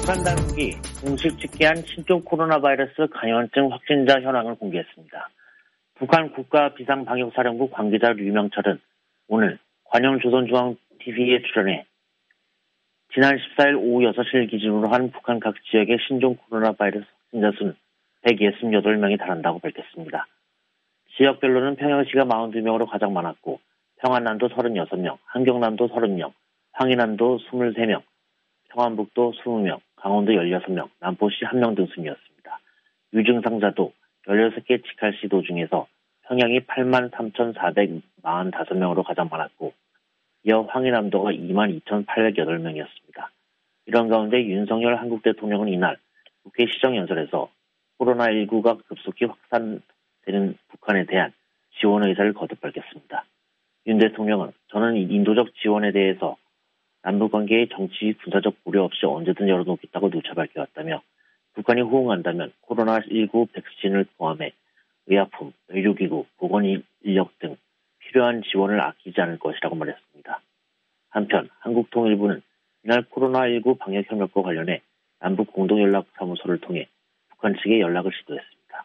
북한 당국이 공식 집계한 신종 코로나 바이러스 감염증 확진자 현황을 공개했습니다. 북한 국가비상방역사령부 관계자 류명철은 오늘 관영조선중앙TV에 출연해 지난 14일 오후 6시를 기준으로 한 북한 각 지역의 신종 코로나 바이러스 확진자 수는 168명에 달한다고 밝혔습니다. 지역별로는 평양시가 42명으로 가장 많았고 평안남도 36명, 한경남도 30명, 황해남도 23명, 평안북도 20명, 강원도 16명, 남포시 1명 등 순이었습니다. 유증상자도 16개 직할시도 중에서 평양이 83,445명으로 가장 많았고 이어 황해남도가 22,808명이었습니다. 이런 가운데 윤석열 한국 대통령은 이날 국회 시정연설에서 코로나19가 급속히 확산되는 북한에 대한 지원 의사를 거듭 밝혔습니다. 윤 대통령은 저는 인도적 지원에 대해서 남북관계의 정치, 군사적 고려 없이 언제든 열어놓겠다고 누차 밝혀왔다며 북한이 호응한다면 코로나19 백신을 포함해 의약품, 의료기구, 보건인력 등 필요한 지원을 아끼지 않을 것이라고 말했습니다. 한편 한국통일부는 이날 코로나19 방역 협력과 관련해 남북 공동연락사무소를 통해 북한 측에 연락을 시도했습니다.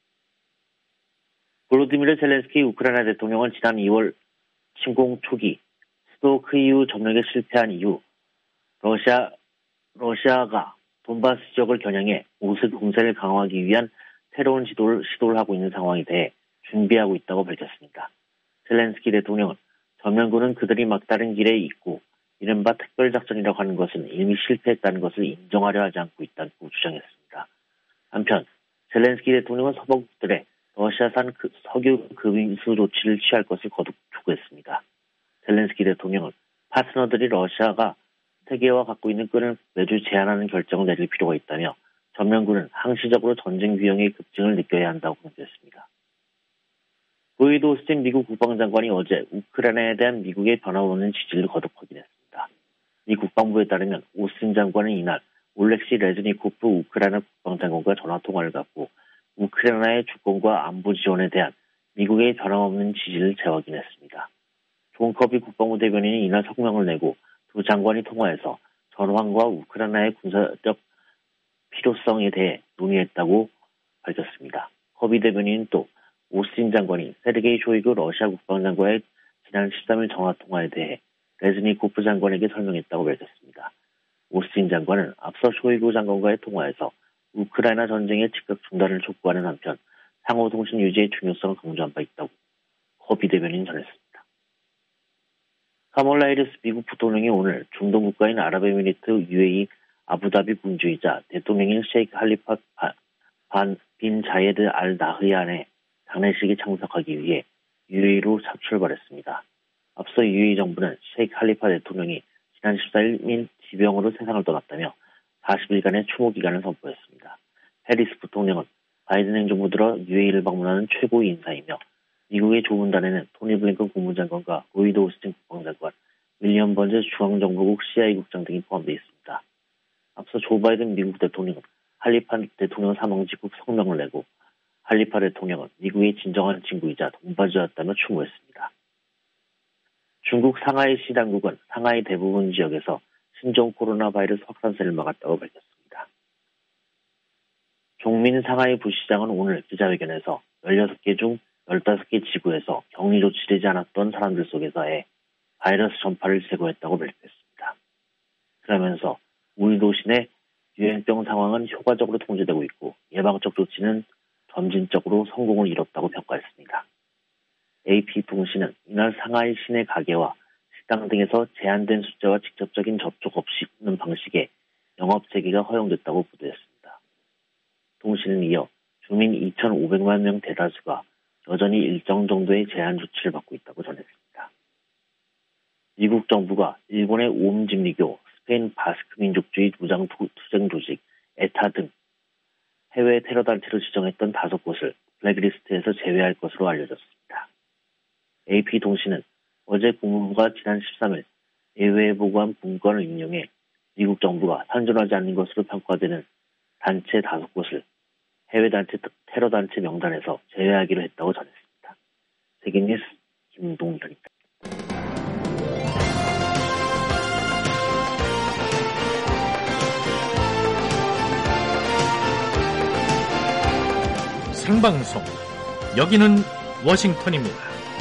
볼로디미르 젤렌스키 우크라이나 대통령은 지난 2월 침공 초기 수도 키이우 점령에 실패한 이후 러시아가 돈바스 지역을 겨냥해 오스 공세를 강화하기 위한 새로운 시도를 하고 있는 상황에 대해 준비하고 있다고 밝혔습니다. 젤렌스키 대통령은 점령군은 그들이 막다른 길에 있고 이른바 특별작전이라고 하는 것은 이미 실패했다는 것을 인정하려 하지 않고 있다고 주장했습니다. 한편 젤렌스키 대통령은 서방국들의 러시아산 석유 금수 조치를 취할 것을 거듭 촉구했습니다. 젤렌스키 대통령은 파트너들이 러시아가 세계와 갖고 있는 끈을 매주 제한하는 결정을 내릴 필요가 있다며 점령군은 항시적으로 전쟁 비용의 급증을 느껴야 한다고 강조했습니다. 로이드 오스틴 미국 국방장관이 어제 우크라이나에 대한 미국의 변함없는 지지를 거듭 확인했습니다. 미 국방부에 따르면 오스틴 장관은 이날 올렉시 레즈니코프 우크라이나 국방장관과 전화통화를 갖고 우크라이나의 주권과 안보 지원에 대한 미국의 변함없는 지지를 재확인했습니다. 존 커비 국방부 대변인이 이날 성명을 내고 두 장관이 통화해서 전황과 우크라이나의 군사적 필요성에 대해 논의했다고 밝혔습니다. 커비 대변인은 또 오스틴 장관이 세르게이 쇼이그 러시아 국방장관의 지난 13일 전화통화에 대해 레즈니코프 장관에게 설명했다고 밝혔습니다. 오스틴 장관은 앞서 쇼이그 장관과의 통화에서 우크라이나 전쟁의 즉각 중단을 촉구하는 한편 상호통신 유지의 중요성을 강조한 바 있다고 커비 대변인이 전했습니다. 카몰라 해리스 미국 부통령이 오늘 중동 국가인 아랍에미리트 UAE 아부다비 군주이자 대통령인 셰이크 할리파 빈 자예드 알 나흐얀의 장례식에 참석하기 위해 UAE로 출발했습니다. 앞서 UAE 정부는 셰이크 할리파 대통령이 지난 14일 지병으로 세상을 떠났다며 40일간의 추모 기간을 선포했습니다. 해리스 부통령은 바이든 행정부 들어 UAE를 방문하는 최고의 인사이며 미국의 조문단에는 토니 블링컨 국무장관과 로이드 오스틴 국방장관, 윌리엄 번즈 중앙정보국 CIA 국장 등이 포함되어 있습니다. 앞서 조 바이든 미국 대통령은 할리파 대통령 사망 직후 성명을 내고 할리파 대통령은 미국의 진정한 친구이자 동반자였다며 추모했습니다. 중국 상하이시 당국은 상하이 대부분 지역에서 신종 코로나 바이러스 확산세를 막았다고 밝혔습니다. 종민 상하이 부시장은 오늘 기자회견에서 16개 중 15개 지구에서 격리 조치되지 않았던 사람들 속에서의 바이러스 전파를 제거했다고 밝혔습니다. 그러면서 우리 도시 내 유행병 상황은 효과적으로 통제되고 있고 예방적 조치는 점진적으로 성공을 이뤘다고 평가했습니다. AP통신은 이날 상하이 시내 가게와 식당 등에서 제한된 숫자와 직접적인 접촉 없이 있는 방식의 영업 재개가 허용됐다고 보도했습니다. 통신은 이어 주민 2,500만 명 대다수가 여전히 일정 정도의 제한 조치를 받고 있다고 전했습니다. 미국 정부가 일본의 오음진리교, 스페인 바스크 민족주의 무장 투쟁 조직, 에타 등 해외 테러 단체로 지정했던 5곳을 블랙리스트에서 제외할 것으로 알려졌습니다. AP통신은 어제 국무부가 지난 13일 예외에 보고한 문건을 인용해 미국 정부가 선전하지 않는 것으로 평가되는 단체 5곳을 해외 단체 테러 단체 명단에서 제외하기로 했다고 전했습니다. 세계뉴스 김동현입니다. 생방송. 여기는 워싱턴입니다.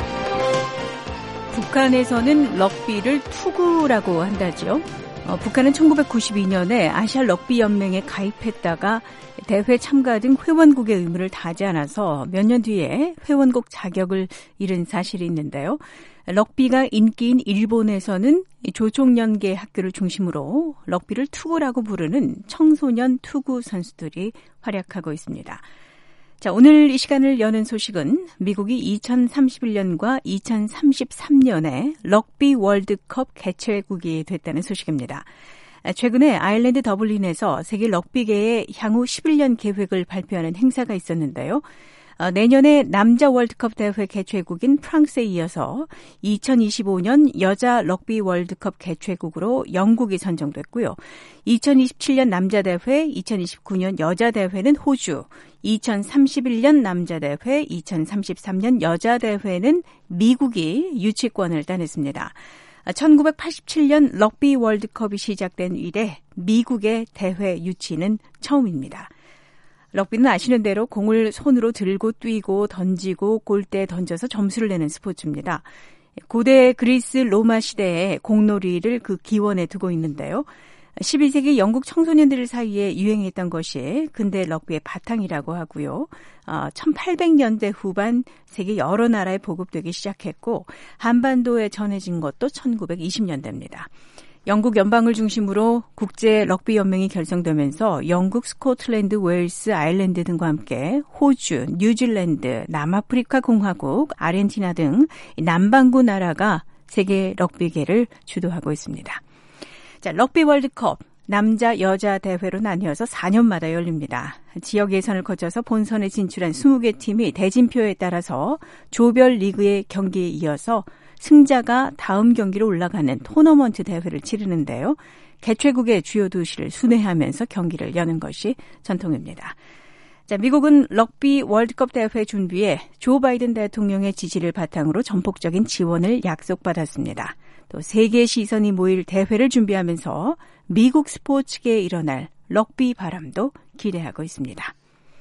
북한에서는 럭비를 투구라고 한다죠. 북한은 1992년에 아시아 럭비 연맹에 가입했다가 대회 참가 등 회원국의 의무를 다하지 않아서 몇 년 뒤에 회원국 자격을 잃은 사실이 있는데요. 럭비가 인기인 일본에서는 조총연계 학교를 중심으로 럭비를 투구라고 부르는 청소년 투구 선수들이 활약하고 있습니다. 자, 오늘 이 시간을 여는 소식은 미국이 2031년과 2033년에 럭비 월드컵 개최국이 됐다는 소식입니다. 최근에 아일랜드 더블린에서 세계 럭비계의 향후 11년 계획을 발표하는 행사가 있었는데요. 내년에 남자 월드컵 대회 개최국인 프랑스에 이어서 2025년 여자 럭비 월드컵 개최국으로 영국이 선정됐고요. 2027년 남자 대회, 2029년 여자 대회는 호주, 2031년 남자 대회, 2033년 여자 대회는 미국이 유치권을 따냈습니다. 1987년 럭비 월드컵이 시작된 이래 미국의 대회 유치는 처음입니다. 럭비는 아시는 대로 공을 손으로 들고 뛰고 던지고 골대에 던져서 점수를 내는 스포츠입니다. 고대 그리스 로마 시대에 공놀이를 그 기원에 두고 있는데요. 12세기 영국 청소년들 사이에 유행했던 것이 근대 럭비의 바탕이라고 하고요. 1800년대 후반 세계 여러 나라에 보급되기 시작했고 한반도에 전해진 것도 1920년대입니다. 영국 연방을 중심으로 국제 럭비 연맹이 결성되면서 영국, 스코틀랜드, 웨일스, 아일랜드 등과 함께 호주, 뉴질랜드, 남아프리카 공화국, 아르헨티나 등 남반구 나라가 세계 럭비계를 주도하고 있습니다. 자, 럭비 월드컵 남자, 여자 대회로 나뉘어서 4년마다 열립니다. 지역 예선을 거쳐서 본선에 진출한 20개 팀이 대진표에 따라서 조별 리그의 경기에 이어서 승자가 다음 경기로 올라가는 토너먼트 대회를 치르는데요. 개최국의 주요 도시를 순회하면서 경기를 여는 것이 전통입니다. 자, 미국은 럭비 월드컵 대회 준비에 조 바이든 대통령의 지지를 바탕으로 전폭적인 지원을 약속받았습니다. 또 세계 시선이 모일 대회를 준비하면서 미국 스포츠계에 일어날 럭비 바람도 기대하고 있습니다.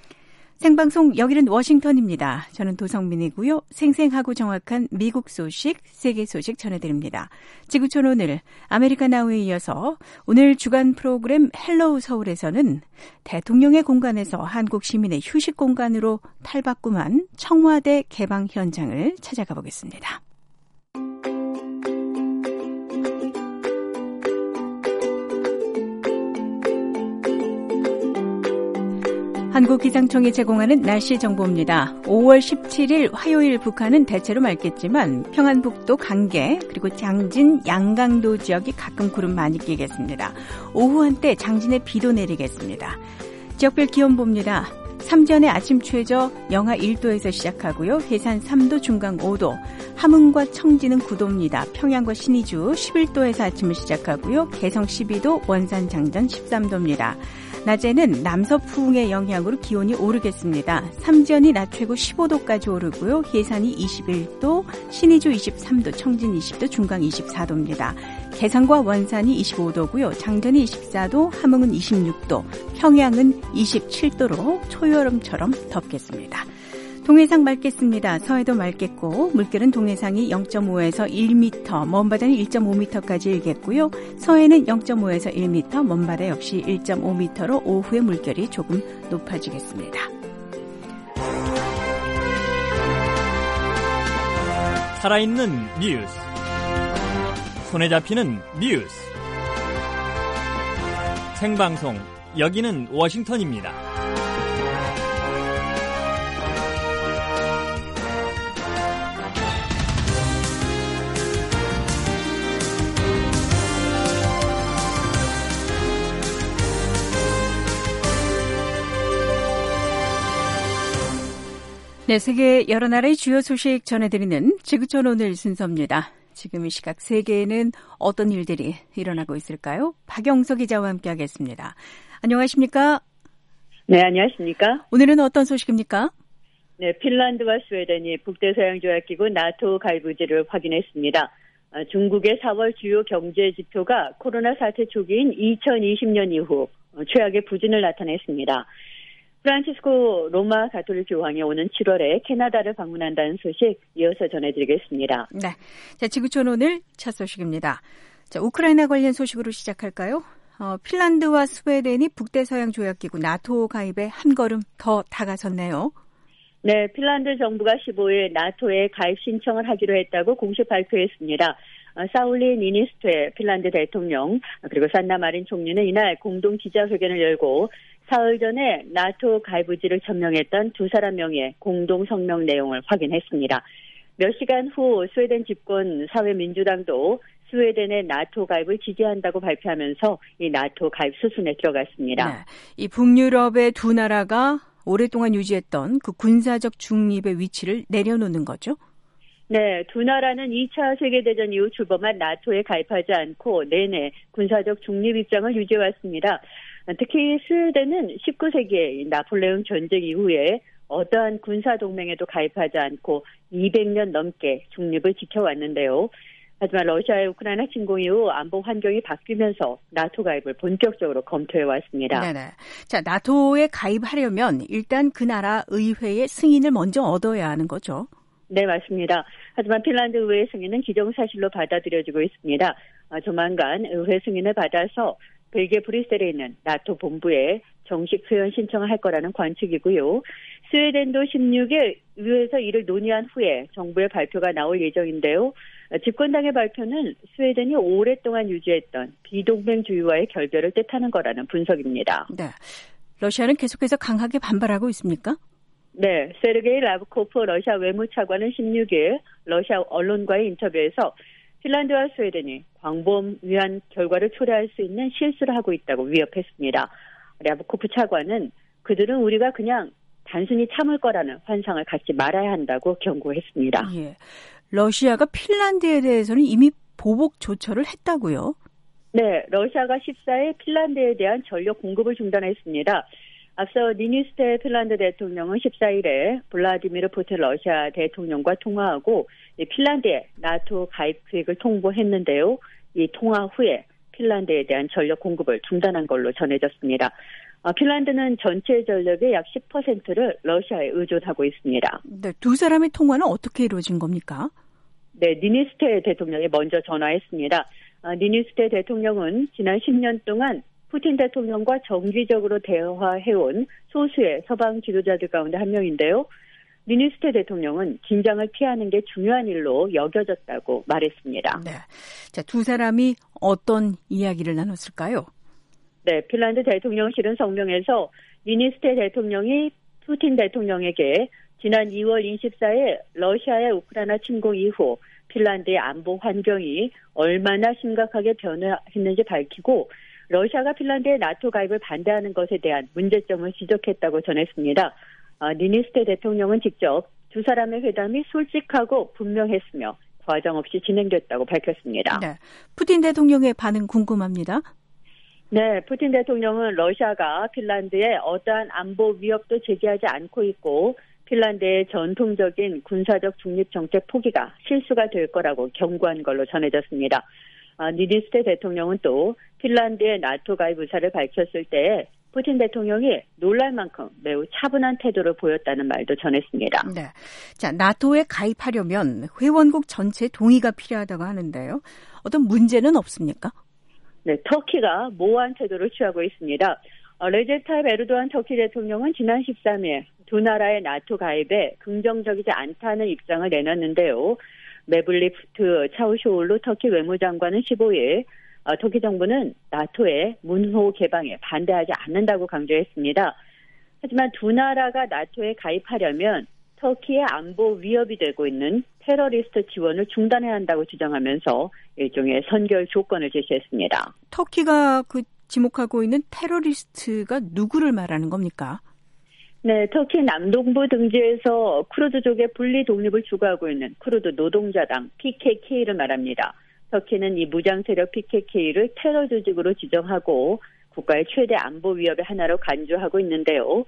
생방송 여기는 워싱턴입니다. 저는 도성민이고요. 생생하고 정확한 미국 소식, 세계 소식 전해드립니다. 지구촌 오늘 아메리카 나우에 이어서 오늘 주간 프로그램 헬로우 서울에서는 대통령의 공간에서 한국 시민의 휴식 공간으로 탈바꿈한 청와대 개방 현장을 찾아가 보겠습니다. 한국기상청이 제공하는 날씨 정보입니다. 5월 17일 화요일 북한은 대체로 맑겠지만 평안북도 강계 그리고 장진, 양강도 지역이 가끔 구름 많이 끼겠습니다. 오후 한때 장진에 비도 내리겠습니다. 지역별 기온 봅니다. 삼전의 아침 최저 영하 1도에서 시작하고요. 해산 3도, 중강 5도, 함흥과 청진은 9도입니다. 평양과 신의주 11도에서 아침을 시작하고요. 개성 12도, 원산 장전 13도입니다. 낮에는 남서풍의 영향으로 기온이 오르겠습니다. 삼지연이 낮 최고 15도까지 오르고요. 해산이 21도, 신의주 23도, 청진 20도, 중강 24도입니다. 개성과 원산이 25도고요. 장전이 24도, 함흥은 26도, 평양은 27도로 초여름처럼 덥겠습니다. 동해상 맑겠습니다. 서해도 맑겠고 물결은 동해상이 0.5에서 1m, 먼바다는 1.5m까지 일겠고요. 서해는 0.5에서 1m, 먼바다 역시 1.5m로 오후에 물결이 조금 높아지겠습니다. 살아있는 뉴스, 손에 잡히는 뉴스, 생방송 여기는 워싱턴입니다. 네, 세계 여러 나라의 주요 소식 전해드리는 지구촌 오늘 순서입니다. 지금 이 시각 세계에는 어떤 일들이 일어나고 있을까요? 박영석 기자와 함께하겠습니다. 안녕하십니까? 네, 안녕하십니까? 오늘은 어떤 소식입니까? 네, 핀란드와 스웨덴이 북대서양조약기구 나토 가입 의지를 확인했습니다. 중국의 4월 주요 경제 지표가 코로나 사태 초기인 2020년 이후 최악의 부진을 나타냈습니다. 프란치스코 로마 가톨릭 교황이 오는 7월에 캐나다를 방문한다는 소식 이어서 전해드리겠습니다. 네, 자, 지구촌 오늘 첫 소식입니다. 자, 우크라이나 관련 소식으로 시작할까요? 핀란드와 스웨덴이 북대서양 조약기구 나토 가입에 한 걸음 더 다가섰네요. 네, 핀란드 정부가 15일 나토에 가입 신청을 하기로 했다고 공식 발표했습니다. 사울리 니니스토 핀란드 대통령 그리고 산나 마린 총리는 이날 공동 기자회견을 열고 사흘 전에 나토 가입 의지를 천명했던 두 사람 명의의 공동 성명 내용을 확인했습니다. 몇 시간 후 스웨덴 집권 사회민주당도 스웨덴의 나토 가입을 지지한다고 발표하면서 이 나토 가입 수순에 들어갔습니다. 네, 이 북유럽의 두 나라가 오랫동안 유지했던 그 군사적 중립의 위치를 내려놓는 거죠? 네, 두 나라는 2차 세계대전 이후 출범한 나토에 가입하지 않고 내내 군사적 중립 입장을 유지해왔습니다. 특히 스웨덴은 19세기의 나폴레옹 전쟁 이후에 어떠한 군사동맹에도 가입하지 않고 200년 넘게 중립을 지켜왔는데요. 하지만 러시아의 우크라이나 침공 이후 안보 환경이 바뀌면서 나토 가입을 본격적으로 검토해왔습니다. 네네. 자, 나토에 가입하려면 일단 그 나라 의회의 승인을 먼저 얻어야 하는 거죠. 네, 맞습니다. 하지만 핀란드 의회 승인은 기정사실로 받아들여지고 있습니다. 조만간 의회 승인을 받아서 벨기에 브뤼셀에 있는 나토 본부에 정식 회원 신청을 할 거라는 관측이고요. 스웨덴도 16일 의회에서 이를 논의한 후에 정부의 발표가 나올 예정인데요. 집권당의 발표는 스웨덴이 오랫동안 유지했던 비동맹주의와의 결별을 뜻하는 거라는 분석입니다. 네, 러시아는 계속해서 강하게 반발하고 있습니까? 네, 세르게이 라브코프 러시아 외무차관은 16일 러시아 언론과의 인터뷰에서 핀란드와 스웨덴이 광범 위한 결과를 초래할 수 있는 실수를 하고 있다고 위협했습니다. 라브코프 차관은 그들은 우리가 그냥 단순히 참을 거라는 환상을 갖지 말아야 한다고 경고했습니다. 예, 러시아가 핀란드에 대해서는 이미 보복 조처를 했다고요? 네, 러시아가 14일 핀란드에 대한 전력 공급을 중단했습니다. 앞서 니니스토 핀란드 대통령은 14일에 블라디미르 푸틴 러시아 대통령과 통화하고 핀란드의 나토 가입 계획을 통보했는데요. 이 통화 후에 핀란드에 대한 전력 공급을 중단한 걸로 전해졌습니다. 핀란드는 전체 전력의 약 10%를 러시아에 의존하고 있습니다. 네, 두 사람의 통화는 어떻게 이루어진 겁니까? 네, 니니스토 대통령이 먼저 전화했습니다. 니니스토 대통령은 지난 10년 동안 푸틴 대통령과 정기적으로 대화해온 소수의 서방 지도자들 가운데 한 명인데요. 니니스토 대통령은 긴장을 피하는 게 중요한 일로 여겨졌다고 말했습니다. 네, 자, 두 사람이 어떤 이야기를 나눴을까요? 네, 핀란드 대통령실은 성명에서 니니스토 대통령이 푸틴 대통령에게 지난 2월 24일 러시아의 우크라이나 침공 이후 핀란드의 안보 환경이 얼마나 심각하게 변화했는지 밝히고 러시아가 핀란드의 나토 가입을 반대하는 것에 대한 문제점을 지적했다고 전했습니다. 니니스토 대통령은 직접 두 사람의 회담이 솔직하고 분명했으며 과정 없이 진행됐다고 밝혔습니다. 네, 푸틴 대통령의 반응 궁금합니다. 네, 푸틴 대통령은 러시아가 핀란드에 어떠한 안보 위협도 제기하지 않고 있고 핀란드의 전통적인 군사적 중립 정책 포기가 실수가 될 거라고 경고한 걸로 전해졌습니다. 니니스토 대통령은 또 핀란드의 나토 가입 의사를 밝혔을 때 푸틴 대통령이 놀랄 만큼 매우 차분한 태도를 보였다는 말도 전했습니다. 네, 자, 나토에 가입하려면 회원국 전체 동의가 필요하다고 하는데요. 어떤 문제는 없습니까? 네, 터키가 모호한 태도를 취하고 있습니다. 레제프 타입 에르도안 터키 대통령은 지난 13일 두 나라의 나토 가입에 긍정적이지 않다는 입장을 내놨는데요. 메블리프트 차우쇼올루 터키 외무장관은 15일 터키 정부는 나토의 문호 개방에 반대하지 않는다고 강조했습니다. 하지만 두 나라가 나토에 가입하려면 터키의 안보 위협이 되고 있는 테러리스트 지원을 중단해야 한다고 주장하면서 일종의 선결 조건을 제시했습니다. 터키가 지목하고 있는 테러리스트가 누구를 말하는 겁니까? 네, 터키 남동부 등지에서 쿠르드족의 분리 독립을 추구하고 있는 쿠르드 노동자당 PKK를 말합니다. 터키는 이 무장 세력 PKK를 테러 조직으로 지정하고 국가의 최대 안보 위협의 하나로 간주하고 있는데요.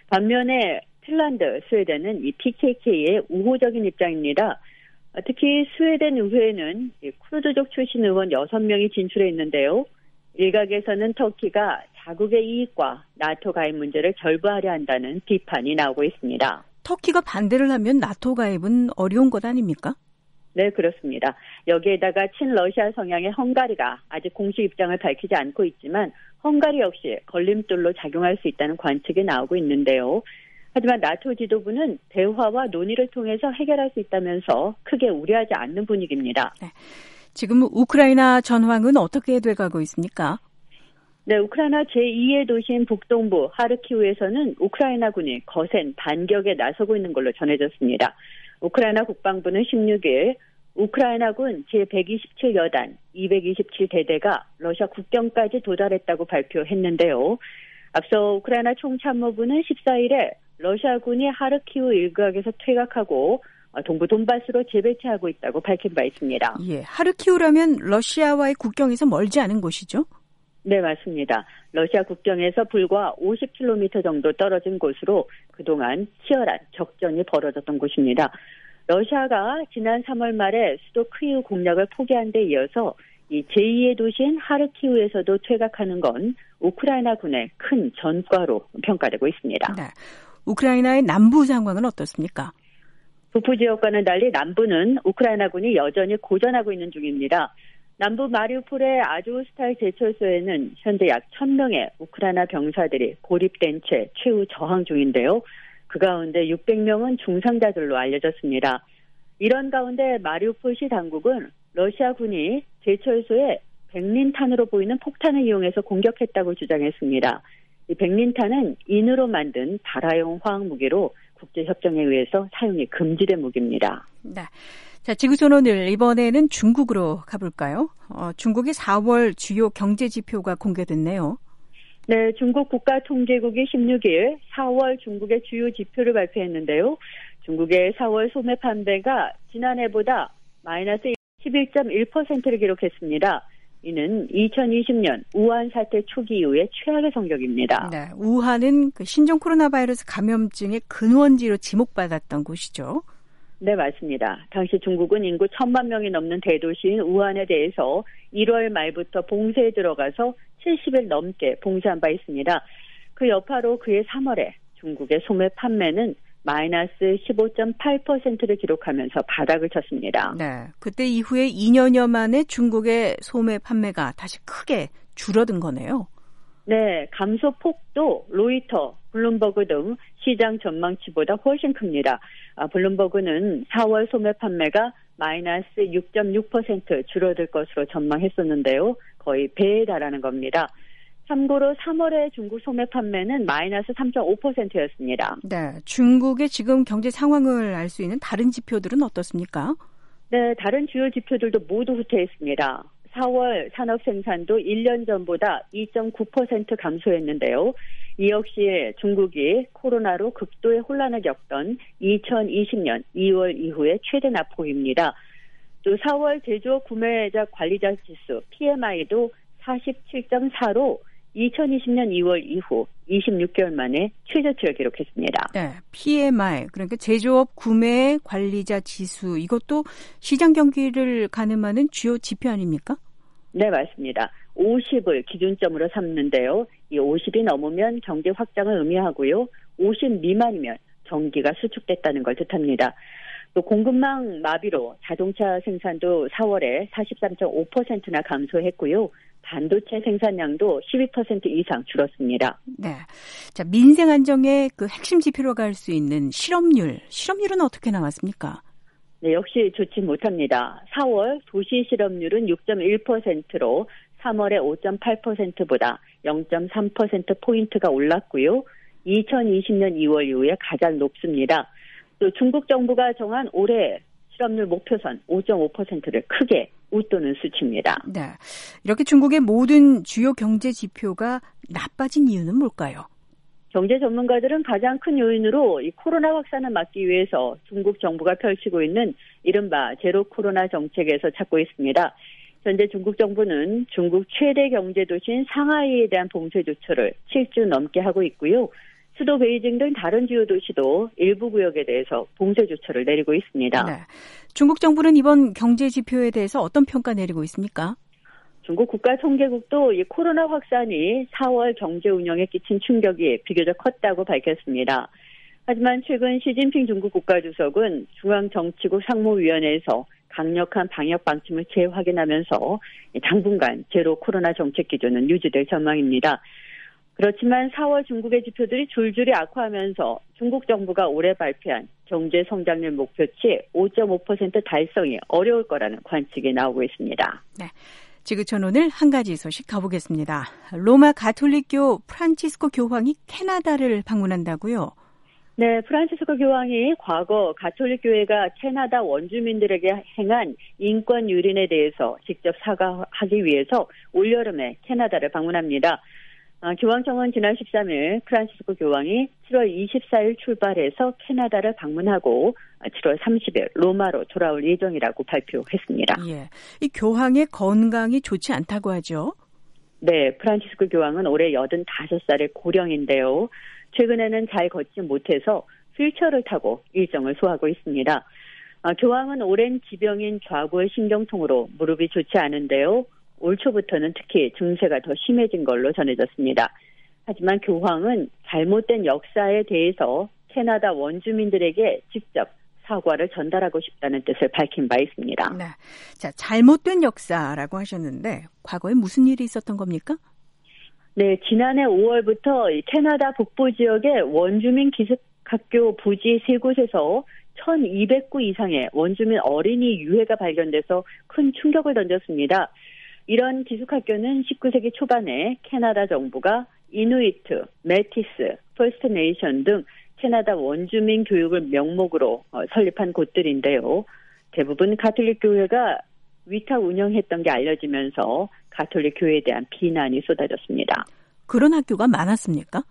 반면에 핀란드, 스웨덴은 이 PKK의 우호적인 입장입니다. 특히 스웨덴 의회에는 쿠르드족 출신 의원 6명이 진출해 있는데요. 일각에서는 터키가 자국의 이익과 나토 가입 문제를 결부하려 한다는 비판이 나오고 있습니다. 터키가 반대를 하면 나토 가입은 어려운 것 아닙니까? 네, 그렇습니다. 여기에다가 친러시아 성향의 헝가리가 아직 공식 입장을 밝히지 않고 있지만 헝가리 역시 걸림돌로 작용할 수 있다는 관측이 나오고 있는데요. 하지만 나토 지도부는 대화와 논의를 통해서 해결할 수 있다면서 크게 우려하지 않는 분위기입니다. 네. 지금 우크라이나 전황은 어떻게 돼가고 있습니까? 네, 우크라이나 제2의 도시인 북동부 하르키우에서는 우크라이나군이 거센 반격에 나서고 있는 걸로 전해졌습니다. 우크라이나 국방부는 16일 우크라이나군 제127여단 227대대가 러시아 국경까지 도달했다고 발표했는데요. 앞서 우크라이나 총참모부는 14일에 러시아군이 하르키우 일각에서 퇴각하고 동부 돈바스로 재배치하고 있다고 밝힌 바 있습니다. 예, 하르키우라면 러시아와의 국경에서 멀지 않은 곳이죠? 네, 맞습니다. 러시아 국경에서 불과 50km 정도 떨어진 곳으로 그동안 치열한 적전이 벌어졌던 곳입니다. 러시아가 지난 3월 말에 수도 키이우 공략을 포기한 데 이어서 이 제2의 도시인 하르키우에서도 퇴각하는 건 우크라이나군의 큰 전과로 평가되고 있습니다. 네. 우크라이나의 남부 상황은 어떻습니까? 북부 지역과는 달리 남부는 우크라이나군이 여전히 고전하고 있는 중입니다. 남부 마리우폴의 아조스탈 제철소에는 현재 약 1,000명의 우크라이나 병사들이 고립된 채 최후 저항 중인데요. 그 가운데 600명은 중상자들로 알려졌습니다. 이런 가운데 마리우폴시 당국은 러시아군이 제철소에 백린탄으로 보이는 폭탄을 이용해서 공격했다고 주장했습니다. 이 백린탄은 인으로 만든 발화용 화학무기로 국제협정에 의해서 사용이 금지된 무기입니다. 네. 자, 지구촌 오늘 이번에는 중국으로 가볼까요? 중국의 4월 주요 경제 지표가 공개됐네요. 네, 중국 국가통계국이 16일 4월 중국의 주요 지표를 발표했는데요. 중국의 4월 소매 판매가 지난해보다 마이너스 11.1%를 기록했습니다. 이는 2020년 우한 사태 초기 이후의 최악의 성적입니다. 네, 우한은 그 신종 코로나 바이러스 감염증의 근원지로 지목받았던 곳이죠. 네, 맞습니다. 당시 중국은 인구 1,000만 명이 넘는 대도시인 우한에 대해서 1월 말부터 봉쇄에 들어가서 70일 넘게 봉쇄한 바 있습니다. 그 여파로 그해 3월에 중국의 소매 판매는 마이너스 15.8%를 기록하면서 바닥을 쳤습니다. 네, 그때 이후에 2년여 만에 중국의 소매 판매가 다시 크게 줄어든 거네요. 네, 감소 폭도 로이터, 블룸버그 등 시장 전망치보다 훨씬 큽니다. 블룸버그는 4월 소매 판매가 마이너스 6.6% 줄어들 것으로 전망했었는데요. 거의 배에 달하는 겁니다. 참고로 3월의 중국 소매 판매는 마이너스 3.5%였습니다. 네, 중국의 지금 경제 상황을 알 수 있는 다른 지표들은 어떻습니까? 네, 다른 주요 지표들도 모두 후퇴했습니다. 4월 산업 생산도 1년 전보다 2.9% 감소했는데요. 이 역시 중국이 코로나로 극도의 혼란을 겪던 2020년 2월 이후의 최대 낙폭입니다. 또 4월 제조업 구매자 관리자 지수 PMI도 47.4로 2020년 2월 이후 26개월 만에 최저치를 기록했습니다. 네, PMI, 그러니까 제조업 구매 관리자 지수, 이것도 시장 경기를 가늠하는 주요 지표 아닙니까? 네, 맞습니다. 50을 기준점으로 삼는데요. 이 50이 넘으면 경제 확장을 의미하고요. 50 미만이면 경기가 수축됐다는 걸 뜻합니다. 또 공급망 마비로 자동차 생산도 4월에 43.5%나 감소했고요. 반도체 생산량도 12% 이상 줄었습니다. 네. 자, 민생 안정의 그 핵심 지표로가 할 수 있는 실업률은 어떻게 나왔습니까? 네, 역시 좋지 못합니다. 4월 도시 실업률은 6.1%로 3월의 5.8%보다 0.3%포인트가 올랐고요. 2020년 2월 이후에 가장 높습니다. 또 중국 정부가 정한 올해 실업률 목표선 5.5%를 크게 웃도는 수치입니다. 네, 이렇게 중국의 모든 주요 경제 지표가 나빠진 이유는 뭘까요? 경제 전문가들은 가장 큰 요인으로 이 코로나 확산을 막기 위해서 중국 정부가 펼치고 있는 이른바 제로 코로나 정책에서 찾고 있습니다. 현재 중국 정부는 중국 최대 경제 도시인 상하이에 대한 봉쇄 조처를 7주 넘게 하고 있고요. 수도 베이징 등 다른 주요 도시도 일부 구역에 대해서 봉쇄 조처를 내리고 있습니다. 네. 중국 정부는 이번 경제 지표에 대해서 어떤 평가 내리고 있습니까? 중국 국가통계국도 이 코로나 확산이 4월 경제 운영에 끼친 충격이 비교적 컸다고 밝혔습니다. 하지만 최근 시진핑 중국 국가주석은 중앙정치국 상무위원회에서 강력한 방역 방침을 재확인하면서 당분간 제로 코로나 정책 기조는 유지될 전망입니다. 그렇지만 4월 중국의 지표들이 줄줄이 악화하면서 중국 정부가 올해 발표한 경제 성장률 목표치 5.5% 달성이 어려울 거라는 관측이 나오고 있습니다. 네. 지구촌 오늘 한 가지 소식 가보겠습니다. 로마 가톨릭교 프란치스코 교황이 캐나다를 방문한다고요? 네, 프란치스코 교황이 과거 가톨릭 교회가 캐나다 원주민들에게 행한 인권 유린에 대해서 직접 사과하기 위해서 올여름에 캐나다를 방문합니다. 교황청은 지난 13일 프란치스코 교황이 7월 24일 출발해서 캐나다를 방문하고 7월 30일 로마로 돌아올 예정이라고 발표했습니다. 예, 이 교황의 건강이 좋지 않다고 하죠? 네, 프란치스코 교황은 올해 85살의 고령인데요. 최근에는 잘 걷지 못해서 휠체어를 타고 일정을 소화하고 있습니다. 교황은 오랜 지병인 좌골 신경통으로 무릎이 좋지 않은데요. 올 초부터는 특히 증세가 더 심해진 걸로 전해졌습니다. 하지만 교황은 잘못된 역사에 대해서 캐나다 원주민들에게 직접 사과를 전달하고 싶다는 뜻을 밝힌 바 있습니다. 네, 자, 잘못된 역사라고 하셨는데 과거에 무슨 일이 있었던 겁니까? 네, 지난해 5월부터 캐나다 북부 지역의 원주민 기숙학교 부지 3곳에서 1,200구 이상의 원주민 어린이 유해가 발견돼서 큰 충격을 던졌습니다. 이런 기숙학교는 19세기 초반에 캐나다 정부가 이누이트, 메티스, 퍼스트 네이션 등 캐나다 원주민 교육을 명목으로 설립한 곳들인데요. 대부분 가톨릭 교회가 위탁 운영했던 게 알려지면서 가톨릭 교회에 대한 비난이 쏟아졌습니다. 그런 학교가 많았습니까?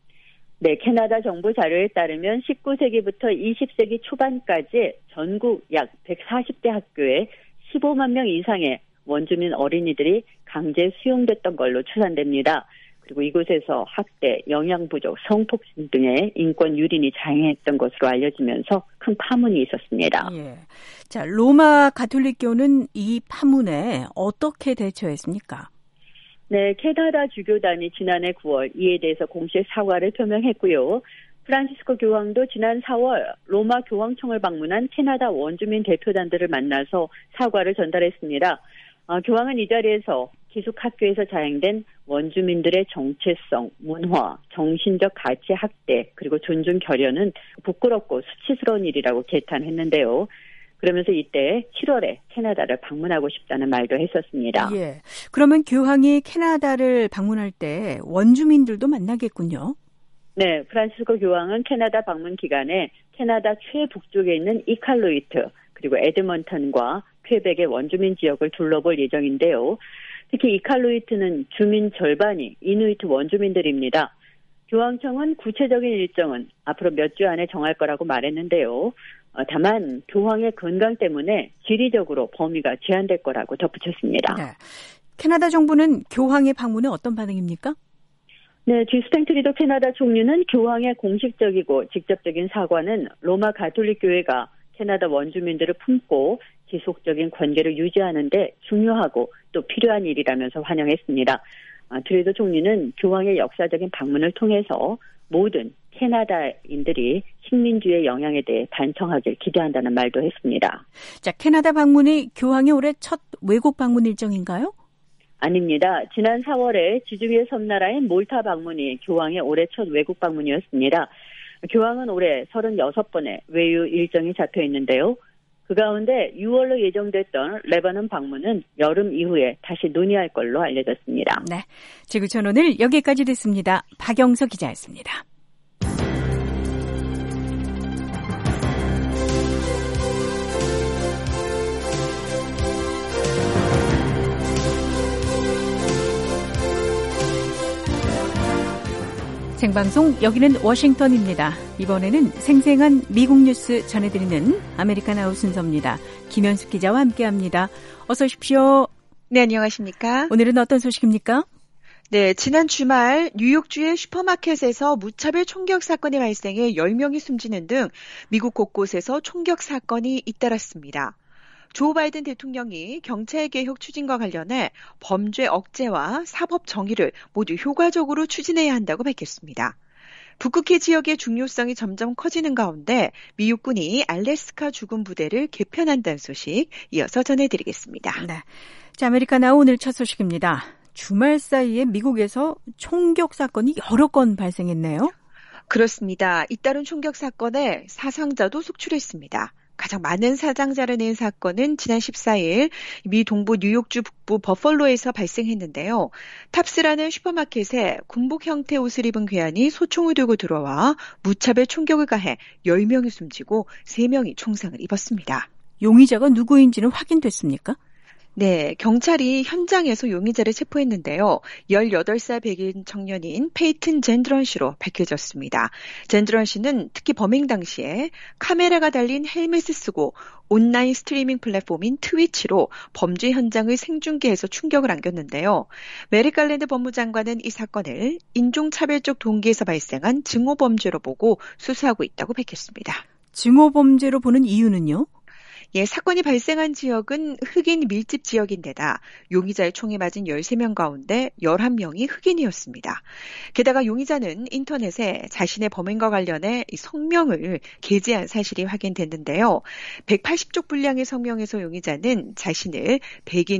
네, 캐나다 정부 자료에 따르면 19세기부터 20세기 초반까지 전국 약 140대 학교에 15만 명 이상의 원주민 어린이들이 강제 수용됐던 걸로 추산됩니다. 그리고 이곳에서 학대, 영양 부족, 성폭행 등의 인권 유린이 자행했던 것으로 알려지면서 큰 파문이 있었습니다. 예. 자, 로마 가톨릭교는 이 파문에 어떻게 대처했습니까? 네, 캐나다 주교단이 지난해 9월 이에 대해서 공식 사과를 표명했고요. 프란치스코 교황도 지난 4월 로마 교황청을 방문한 캐나다 원주민 대표단들을 만나서 사과를 전달했습니다. 교황은 이 자리에서 기숙학교에서 자행된 원주민들의 정체성, 문화, 정신적 가치 학대, 그리고 존중 결여는 부끄럽고 수치스러운 일이라고 개탄했는데요. 그러면서 이때 7월에 캐나다를 방문하고 싶다는 말도 했었습니다. 예. 그러면 교황이 캐나다를 방문할 때 원주민들도 만나겠군요. 네, 프란치스코 교황은 캐나다 방문 기간에 캐나다 최북쪽에 있는 이칼루이트, 그리고 에드먼턴과 퀘벡의 원주민 지역을 둘러볼 예정인데요. 특히 이칼루이트는 주민 절반이 이누이트 원주민들입니다. 교황청은 구체적인 일정은 앞으로 몇 주 안에 정할 거라고 말했는데요. 다만 교황의 건강 때문에 지리적으로 범위가 제한될 거라고 덧붙였습니다. 네. 캐나다 정부는 교황의 방문에 어떤 반응입니까? 네, 주스틴 트리도 캐나다 총리는 교황의 공식적이고 직접적인 사과는 로마 가톨릭 교회가 캐나다 원주민들을 품고 지속적인 관계를 유지하는 데 중요하고 또 필요한 일이라면서 환영했습니다. 트리도 총리는 교황의 역사적인 방문을 통해서 모든 캐나다인들이 식민주의 영향에 대해 반성하길 기대한다는 말도 했습니다. 자, 캐나다 방문이 교황의 올해 첫 외국 방문 일정인가요? 아닙니다. 지난 4월에 지중해 섬나라인 몰타 방문이 교황의 올해 첫 외국 방문이었습니다. 교황은 올해 36번의 외유 일정이 잡혀 있는데요. 그 가운데 6월로 예정됐던 레바논 방문은 여름 이후에 다시 논의할 걸로 알려졌습니다. 네, 지구촌 오늘 여기까지 됐습니다. 박영서 기자였습니다. 생방송 여기는 워싱턴입니다. 이번에는 생생한 미국 뉴스 전해드리는 아메리칸 아웃 순서입니다. 김현숙 기자와 함께합니다. 어서 오십시오. 네, 안녕하십니까? 오늘은 어떤 소식입니까? 네, 지난 주말 뉴욕주의 슈퍼마켓에서 무차별 총격 사건이 발생해 10명이 숨지는 등 미국 곳곳에서 총격 사건이 잇따랐습니다. 조 바이든 대통령이 경찰개혁 추진과 관련해 범죄 억제와 사법 정의를 모두 효과적으로 추진해야 한다고 밝혔습니다. 북극해 지역의 중요성이 점점 커지는 가운데 미 육군이 알래스카 주군 부대를 개편한다는 소식 이어서 전해드리겠습니다. 네. 자, 아메리카나 오늘 첫 소식입니다. 주말 사이에 미국에서 총격 사건이 여러 건 발생했네요. 그렇습니다. 잇따른 총격 사건에 사상자도 속출했습니다. 가장 많은 사상자를 낸 사건은 지난 14일 미 동부 뉴욕주 북부 버펄로에서 발생했는데요. 탑스라는 슈퍼마켓에 군복 형태 옷을 입은 괴한이 소총을 들고 들어와 무차별 총격을 가해 10명이 숨지고 3명이 총상을 입었습니다. 용의자가 누구인지는 확인됐습니까? 네, 경찰이 현장에서 용의자를 체포했는데요. 18살 백인 청년인 페이튼 젠드런 씨로 밝혀졌습니다. 젠드런 씨는 특히 범행 당시에 카메라가 달린 헬멧을 쓰고 온라인 스트리밍 플랫폼인 트위치로 범죄 현장을 생중계해서 충격을 안겼는데요. 메릭 갈랜드 법무장관은 이 사건을 인종차별적 동기에서 발생한 증오범죄로 보고 수사하고 있다고 밝혔습니다. 증오범죄로 보는 이유는요? 예, 사건이 발생한 지역은 흑인 밀집 지역인데다 용의자의 총에 맞은 13명 가운데 11명이 흑인이었습니다. 게다가 용의자는 인터넷에 자신의 범행과 관련해 성명을 게재한 사실이 확인됐는데요. 180쪽 분량의 성명에서 용의자는 자신을 백인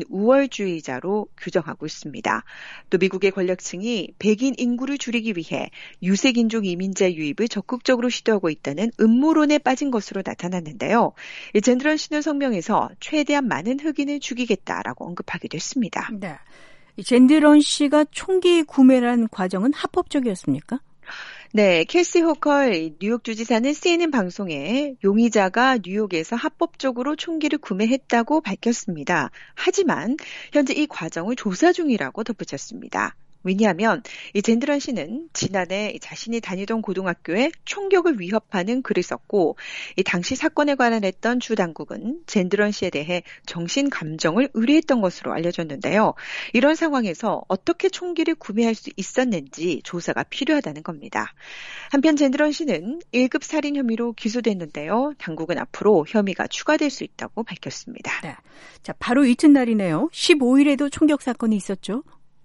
우월주의자로 규정하고 있습니다. 또 미국의 권력층이 백인 인구를 줄이기 위해 유색인종 이민자 유입을 적극적으로 시도하고 있다는 음모론에 빠진 것으로 나타났는데요. 젠드런 씨는 성명에서 최대한 많은 흑인을 죽이겠다라고 언급하기도 했습니다. 네. 젠드런 씨가 총기 구매를 한 과정은 합법적이었습니까? 네, 캐시 호컬 뉴욕 주지사는 CNN 방송에 용의자가 뉴욕에서 합법적으로 총기를 구매했다고 밝혔습니다. 하지만 현재 이 과정을 조사 중이라고 덧붙였습니다. 왜냐하면 이 젠드런 씨는 지난해 자신이 다니던 고등학교에 총격을 위협하는 글을 썼고 이 당시 사건에 관련했던 주 당국은 젠드런 씨에 대해 정신 감정을 의뢰했던 것으로 알려졌는데요. 이런 상황에서 어떻게 총기를 구매할 수 있었는지 조사가 필요하다는 겁니다. 한편 젠드런 씨는 1급 살인 혐의로 기소됐는데요. 당국은 앞으로 혐의가 추가될 수 있다고 밝혔습니다. 네. 자, 바로 이튿날이네요. 15일에도 총격 사건이 있었죠.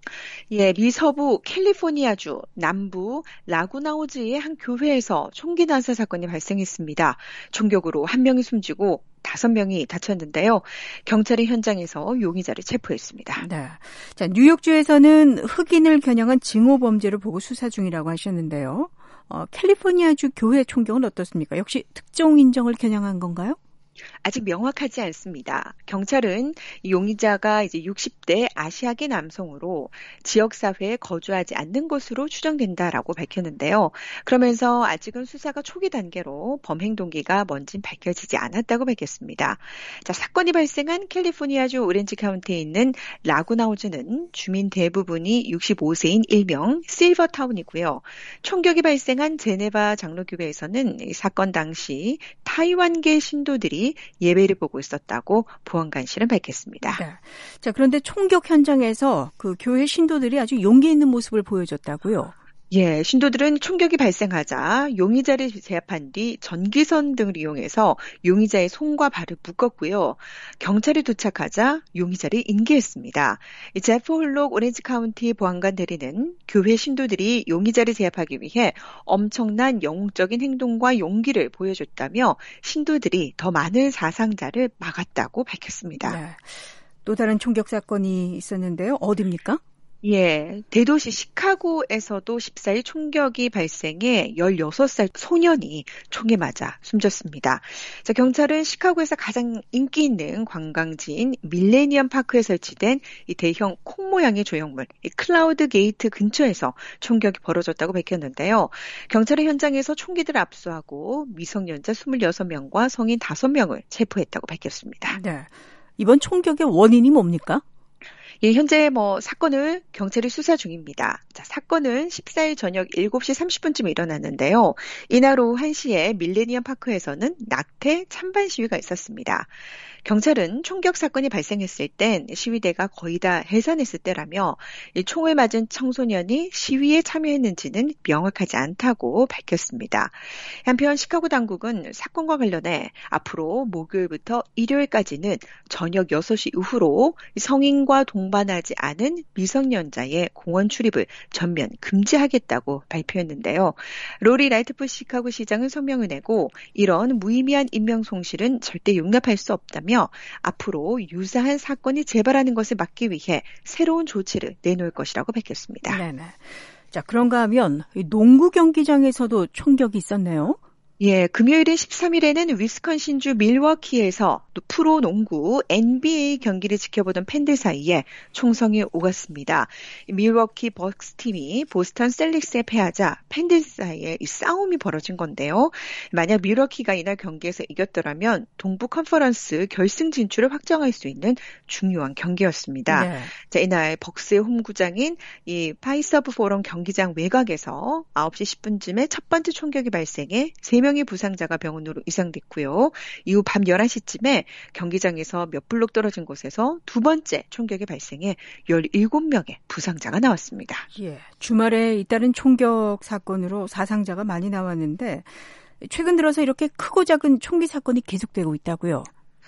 예, 미 서부 캘리포니아주 남부 라구나우즈의 한 교회에서 총기 난사 사건이 발생했습니다. 총격으로 1명이 숨지고 5명이 다쳤는데요. 경찰이 현장에서 용의자를 체포했습니다. 네. 자, 뉴욕주에서는 흑인을 겨냥한 증오 범죄를 보고 수사 중이라고 하셨는데요. 캘리포니아주 교회 총격은 어떻습니까? 역시 특정 인종을 겨냥한 건가요? 아직 명확하지 않습니다. 경찰은 이 용의자가 이제 60대 아시아계 남성으로 지역사회에 거주하지 않는 것으로 추정된다라고 밝혔는데요. 그러면서 아직은 수사가 초기 단계로 범행 동기가 뭔진 밝혀지지 않았다고 밝혔습니다. 자, 사건이 발생한 캘리포니아주 오렌지 카운티에 있는 라구나우즈는 주민 대부분이 65세인 일명 실버타운이고요. 총격이 발생한 제네바 장로교회에서는 이 사건 당시 타이완계 신도들이 예배를 보고 있었다고 보안관실은 밝혔습니다. 네. 자, 그런데 총격 현장에서 그 교회 신도들이 아주 용기 있는 모습을 보여줬다고요? 예, 신도들은 총격이 발생하자 용의자를 제압한 뒤 전기선 등을 이용해서 용의자의 손과 발을 묶었고요. 경찰이 도착하자 용의자를 인계했습니다. 제프 홀록 오렌지 카운티 보안관 대리는 교회 신도들이 용의자를 제압하기 위해 엄청난 영웅적인 행동과 용기를 보여줬다며 신도들이 더 많은 사상자를 막았다고 밝혔습니다. 네. 또 다른 총격 사건이 있었는데요. 어디입니까? 예, 대도시 시카고에서도 14일 총격이 발생해 16살 소년이 총에 맞아 숨졌습니다. 자, 경찰은 시카고에서 가장 인기 있는 관광지인 밀레니엄 파크에 설치된 이 대형 콩 모양의 조형물, 이 클라우드 게이트 근처에서 총격이 벌어졌다고 밝혔는데요. 경찰은 현장에서 총기들을 압수하고 미성년자 26명과 성인 5명을 체포했다고 밝혔습니다. 네. 이번 총격의 원인이 뭡니까? 예, 현재 사건을 경찰이 수사 중입니다. 자, 사건은 14일 저녁 7시 30분쯤 일어났는데요. 이날 오후 1시에 밀레니엄 파크에서는 낙태 찬반 시위가 있었습니다. 경찰은 총격 사건이 발생했을 땐 시위대가 거의 다 해산했을 때라며 이 총을 맞은 청소년이 시위에 참여했는지는 명확하지 않다고 밝혔습니다. 한편 시카고 당국은 사건과 관련해 앞으로 목요일부터 일요일까지는 저녁 6시 이후로 성인과 동반하지 않은 미성년자의 공원 출입을 전면 금지하겠다고 발표했는데요. 로리 라이트풋 시카고 시장은 성명을 내고 이런 무의미한 인명 손실은 절대 용납할 수 없다며 앞으로 유사한 사건이 재발하는 것을 막기 위해 새로운 조치를 내놓을 것이라고 밝혔습니다. 네네. 자, 그런가 하면 농구 경기장에서도 총격이 있었네요. 예, 금요일인 13일에는 위스콘신주 밀워키에서 프로농구 NBA 경기를 지켜보던 팬들 사이에 총성이 오갔습니다. 밀워키 벅스 팀이 보스턴 셀틱스에 패하자 팬들 사이에 이 싸움이 벌어진 건데요. 만약 밀워키가 이날 경기에서 이겼더라면 동부 컨퍼런스 결승 진출을 확정할 수 있는 중요한 경기였습니다. 네. 자, 이날 벅스의 홈구장인 이 파이서브 포럼 경기장 외곽에서 9시 10분쯤에 첫 번째 총격이 발생해 3명의 부상자가 병원으로 이송됐고요. 이후 밤 11시쯤에 경기장에서 몇 블록 떨어진 곳에서 두 번째 총격이 발생해 17명의 부상자가 나왔습니다. 예, 주말에 잇따른 총격 사건으로 사상자가 많이 나왔는데 최근 들어서 이렇게 크고 작은 총기 사건이 계속되고 있다고요.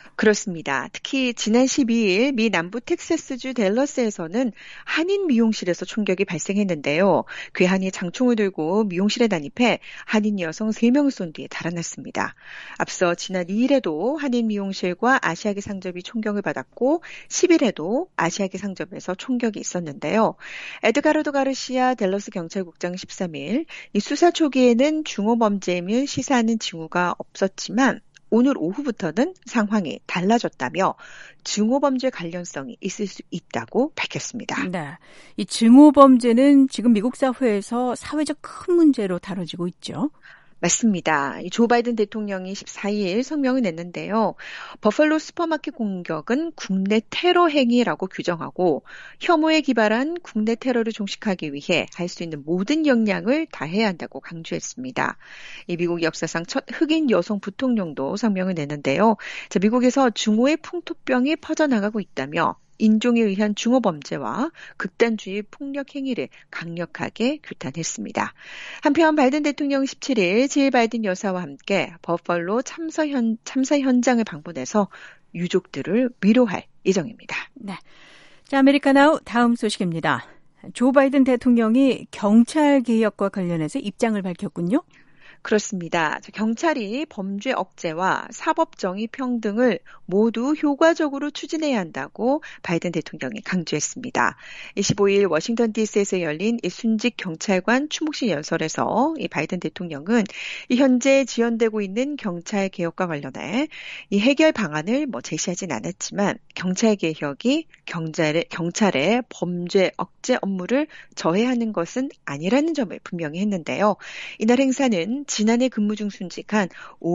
그렇습니다. 특히 지난 12일 미 남부 텍사스주 댈러스에서는 한인 미용실에서 총격이 발생했는데요. 괴한이 장총을 들고 미용실에 난입해 한인 여성 3명을 쏜 뒤에 달아났습니다. 앞서 지난 2일에도 한인 미용실과 아시아계 상점이 총격을 받았고 10일에도 아시아계 상점에서 총격이 있었는데요. 에드가르도 가르시아 댈러스 경찰국장 13일 이 수사 초기에는 중호범죄임을 시사하는 징후가 없었지만 오늘 오후부터는 상황이 달라졌다며 증오범죄 관련성이 있을 수 있다고 밝혔습니다. 네, 이 증오범죄는 지금 미국 사회에서 사회적 큰 문제로 다뤄지고 있죠. 맞습니다. 조 바이든 대통령이 14일 성명을 냈는데요. 버펄로 슈퍼마켓 공격은 국내 테러 행위라고 규정하고 혐오에 기반한 국내 테러를 종식하기 위해 할 수 있는 모든 역량을 다해야 한다고 강조했습니다. 이 미국 역사상 첫 흑인 여성 부통령도 성명을 냈는데요. 자, 미국에서 증오의 풍토병이 퍼져나가고 있다며 인종에 의한 증오범죄와 극단주의 폭력 행위를 강력하게 규탄했습니다. 한편 바이든 대통령 17일 질 바이든 여사와 함께 버펄로 참사 현장을 방문해서 유족들을 위로할 예정입니다. 네, 자, 아메리카나우 다음 소식입니다. 조 바이든 대통령이 경찰 개혁과 관련해서 입장을 밝혔군요. 그렇습니다. 경찰이 범죄 억제와 사법 정의 평등을 모두 효과적으로 추진해야 한다고 바이든 대통령이 강조했습니다. 25일 워싱턴 DC에서 열린 순직 경찰관 추모식 연설에서 이 바이든 대통령은 이 현재 지연되고 있는 경찰 개혁과 관련해 이 해결 방안을 제시하진 않았지만 경찰 개혁이 경찰의 범죄 억제 업무를 저해하는 것은 아니라는 점을 분명히 했는데요. 이날 행사는 지난해 근무 중 순직한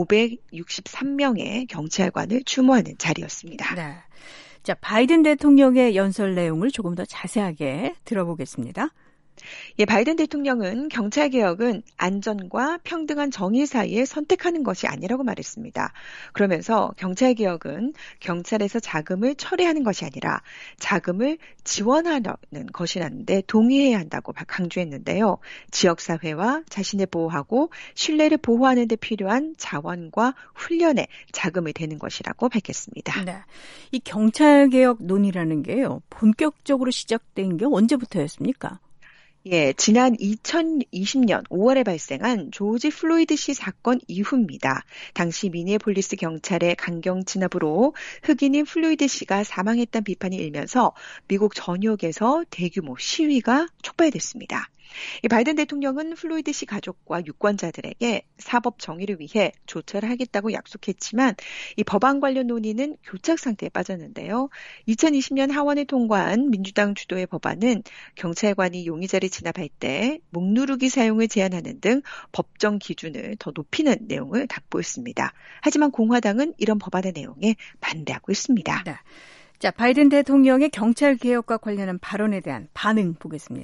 563명의 경찰관을 추모하는 자리였습니다. 네. 자, 바이든 대통령의 연설 내용을 조금 더 자세하게 들어보겠습니다. 예, 바이든 대통령은 경찰개혁은 안전과 평등한 정의 사이에 선택하는 것이 아니라고 말했습니다. 그러면서 경찰개혁은 경찰에서 자금을 철회하는 것이 아니라 자금을 지원하는 것이라는데 동의해야 한다고 강조했는데요. 지역사회와 자신을 보호하고 신뢰를 보호하는 데 필요한 자원과 훈련에 자금을 대는 것이라고 밝혔습니다. 네, 이 경찰개혁 논의라는 게요, 본격적으로 시작된 게 언제부터였습니까? 예, 지난 2020년 5월에 발생한 조지 플로이드 씨 사건 이후입니다. 당시 미니애폴리스 경찰의 강경 진압으로 흑인인 플로이드 씨가 사망했다는 비판이 일면서 미국 전역에서 대규모 시위가 촉발됐습니다. 이 바이든 대통령은 플로이드 씨 가족과 유권자들에게 사법 정의를 위해 조처를 하겠다고 약속했지만 이 법안 관련 논의는 교착 상태에 빠졌는데요. 2020년 하원에 통과한 민주당 주도의 법안은 경찰관이 용의자를 진압할 때 목 누르기 사용을 제한하는 등 법정 기준을 더 높이는 내용을 담고 있습니다. 하지만 공화당은 이런 법안의 내용에 반대하고 있습니다. 네. 자, 바이든 대통령의 경찰 개혁과 관련한 발언에 대한 반응 보겠습니다.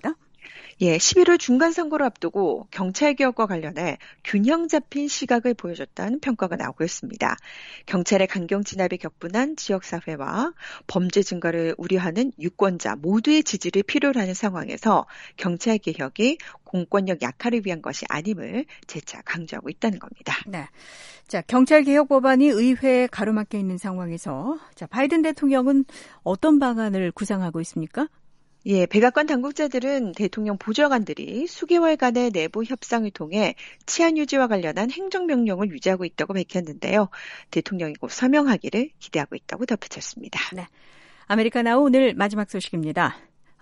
예, 11월 중간선거를 앞두고 경찰개혁과 관련해 균형 잡힌 시각을 보여줬다는 평가가 나오고 있습니다. 경찰의 강경 진압이 격분한 지역사회와 범죄 증가를 우려하는 유권자 모두의 지지를 필요로 하는 상황에서 경찰개혁이 공권력 약화를 위한 것이 아님을 재차 강조하고 있다는 겁니다. 네. 자, 경찰개혁 법안이 의회에 가로막혀 있는 상황에서 자, 바이든 대통령은 어떤 방안을 구상하고 있습니까? 예, 백악관 당국자들은 대통령 보좌관들이 수개월간의 내부 협상을 통해 치안 유지와 관련한 행정명령을 유지하고 있다고 밝혔는데요. 대통령이 곧 서명하기를 기대하고 있다고 덧붙였습니다. 네, 아메리카나우 오늘 마지막 소식입니다.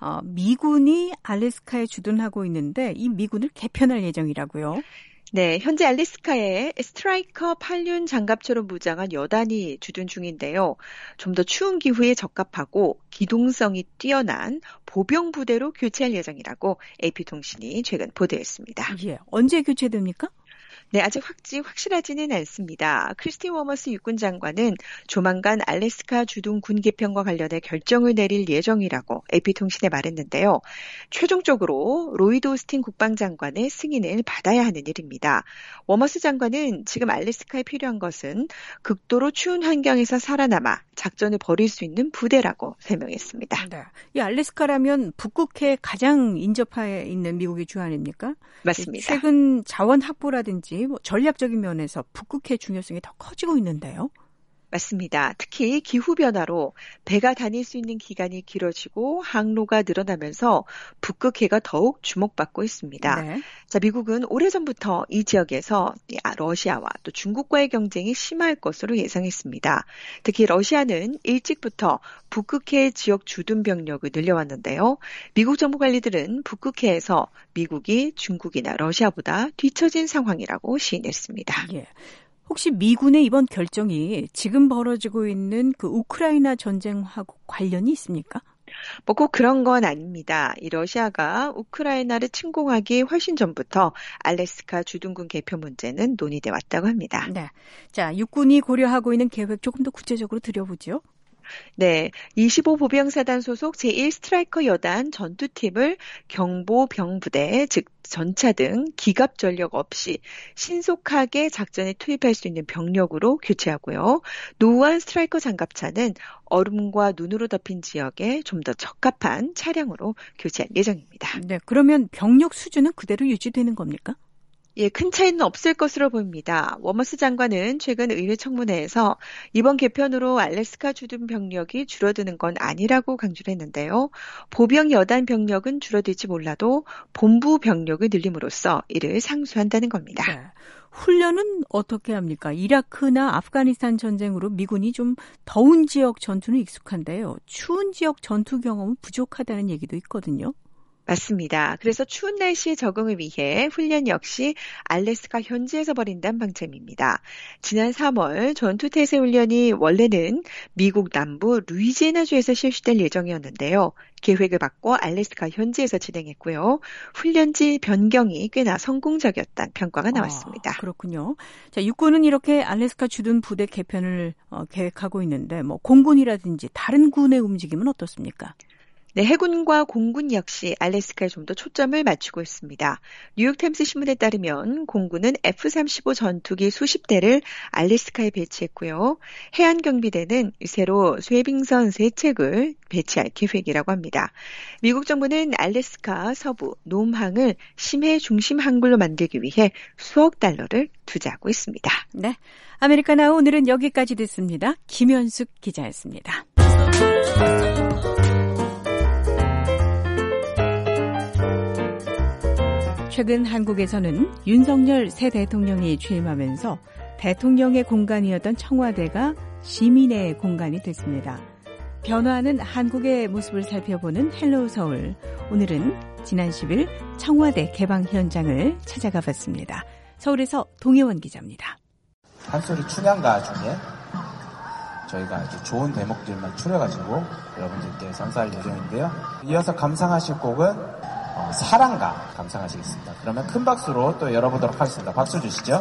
미군이 알래스카에 주둔하고 있는데 이 미군을 개편할 예정이라고요. 네, 현재 알래스카에 스트라이커 8륜 장갑처럼 무장한 여단이 주둔 중인데요. 좀 더 추운 기후에 적합하고 기동성이 뛰어난 보병 부대로 교체할 예정이라고 AP통신이 최근 보도했습니다. 예, 언제 교체됩니까? 네, 아직 확실하지는 않습니다. 크리스틴 워머스 육군 장관은 조만간 알래스카 주둔 군 개편과 관련해 결정을 내릴 예정이라고 AP통신에 말했는데요. 최종적으로 로이드 오스틴 국방장관의 승인을 받아야 하는 일입니다. 워머스 장관은 지금 알래스카에 필요한 것은 극도로 추운 환경에서 살아남아 작전을 벌일 수 있는 부대라고 설명했습니다. 네, 이 알래스카라면 북극해 가장 인접해 있는 미국의 주 아닙니까? 맞습니다. 최근 자원 확보라든지 전략적인 면에서 북극해 중요성이 더 커지고 있는데요. 맞습니다. 특히 기후변화로 배가 다닐 수 있는 기간이 길어지고 항로가 늘어나면서 북극해가 더욱 주목받고 있습니다. 네. 자, 미국은 오래전부터 이 지역에서 러시아와 또 중국과의 경쟁이 심할 것으로 예상했습니다. 특히 러시아는 일찍부터 북극해 지역 주둔 병력을 늘려왔는데요. 미국 정부 관리들은 북극해에서 미국이 중국이나 러시아보다 뒤처진 상황이라고 시인했습니다. 예. 혹시 미군의 이번 결정이 지금 벌어지고 있는 그 우크라이나 전쟁하고 관련이 있습니까? 뭐 꼭 그런 건 아닙니다. 이 러시아가 우크라이나를 침공하기 훨씬 전부터 알래스카 주둔군 개편 문제는 논의돼 왔다고 합니다. 네. 자, 육군이 고려하고 있는 계획 조금 더 구체적으로 들여보죠. 네, 25보병사단 소속 제1스트라이커 여단 전투팀을 경보병부대, 즉 전차 등 기갑 전력 없이 신속하게 작전에 투입할 수 있는 병력으로 교체하고요. 노후한 스트라이커 장갑차는 얼음과 눈으로 덮인 지역에 좀 더 적합한 차량으로 교체할 예정입니다. 네, 그러면 병력 수준은 그대로 유지되는 겁니까? 예, 큰 차이는 없을 것으로 보입니다. 워머스 장관은 최근 의회 청문회에서 이번 개편으로 알래스카 주둔 병력이 줄어드는 건 아니라고 강조를 했는데요. 보병 여단 병력은 줄어들지 몰라도 본부 병력을 늘림으로써 이를 상수한다는 겁니다. 네. 훈련은 어떻게 합니까? 이라크나 아프가니스탄 전쟁으로 미군이 좀 더운 지역 전투는 익숙한데요. 추운 지역 전투 경험은 부족하다는 얘기도 있거든요. 맞습니다. 그래서 추운 날씨에 적응을 위해 훈련 역시 알래스카 현지에서 벌인다는 방침입니다. 지난 3월 전투태세 훈련이 원래는 미국 남부 루이지애나주에서 실시될 예정이었는데요. 계획을 바꿔 알래스카 현지에서 진행했고요. 훈련지 변경이 꽤나 성공적이었다는 평가가 나왔습니다. 그렇군요. 자, 육군은 이렇게 알래스카 주둔 부대 개편을 계획하고 있는데 공군이라든지 다른 군의 움직임은 어떻습니까? 네, 해군과 공군 역시 알래스카에 좀 더 초점을 맞추고 있습니다. 뉴욕타임스 신문에 따르면 공군은 F-35 전투기 수십 대를 알래스카에 배치했고요. 해안경비대는 새로 쇠빙선 3척을 배치할 계획이라고 합니다. 미국 정부는 알래스카 서부 놈항을 심해 중심 항구로 만들기 위해 수억 달러를 투자하고 있습니다. 네, 아메리카나우 오늘은 여기까지 됐습니다. 김현숙 기자였습니다. 최근 한국에서는 윤석열 새 대통령이 취임하면서 대통령의 공간이었던 청와대가 시민의 공간이 됐습니다. 변화하는 한국의 모습을 살펴보는 헬로우 서울. 오늘은 지난 10일 청와대 개방 현장을 찾아가 봤습니다. 서울에서 동혜원 기자입니다. 판소리 춘향가 중에 저희가 아주 좋은 대목들만 추려가지고 여러분들께 선사할 예정인데요. 이어서 감상하실 곡은 사랑가 감상하시겠습니다. 그러면 큰 박수로 또 열어보도록 하겠습니다. 박수 주시죠.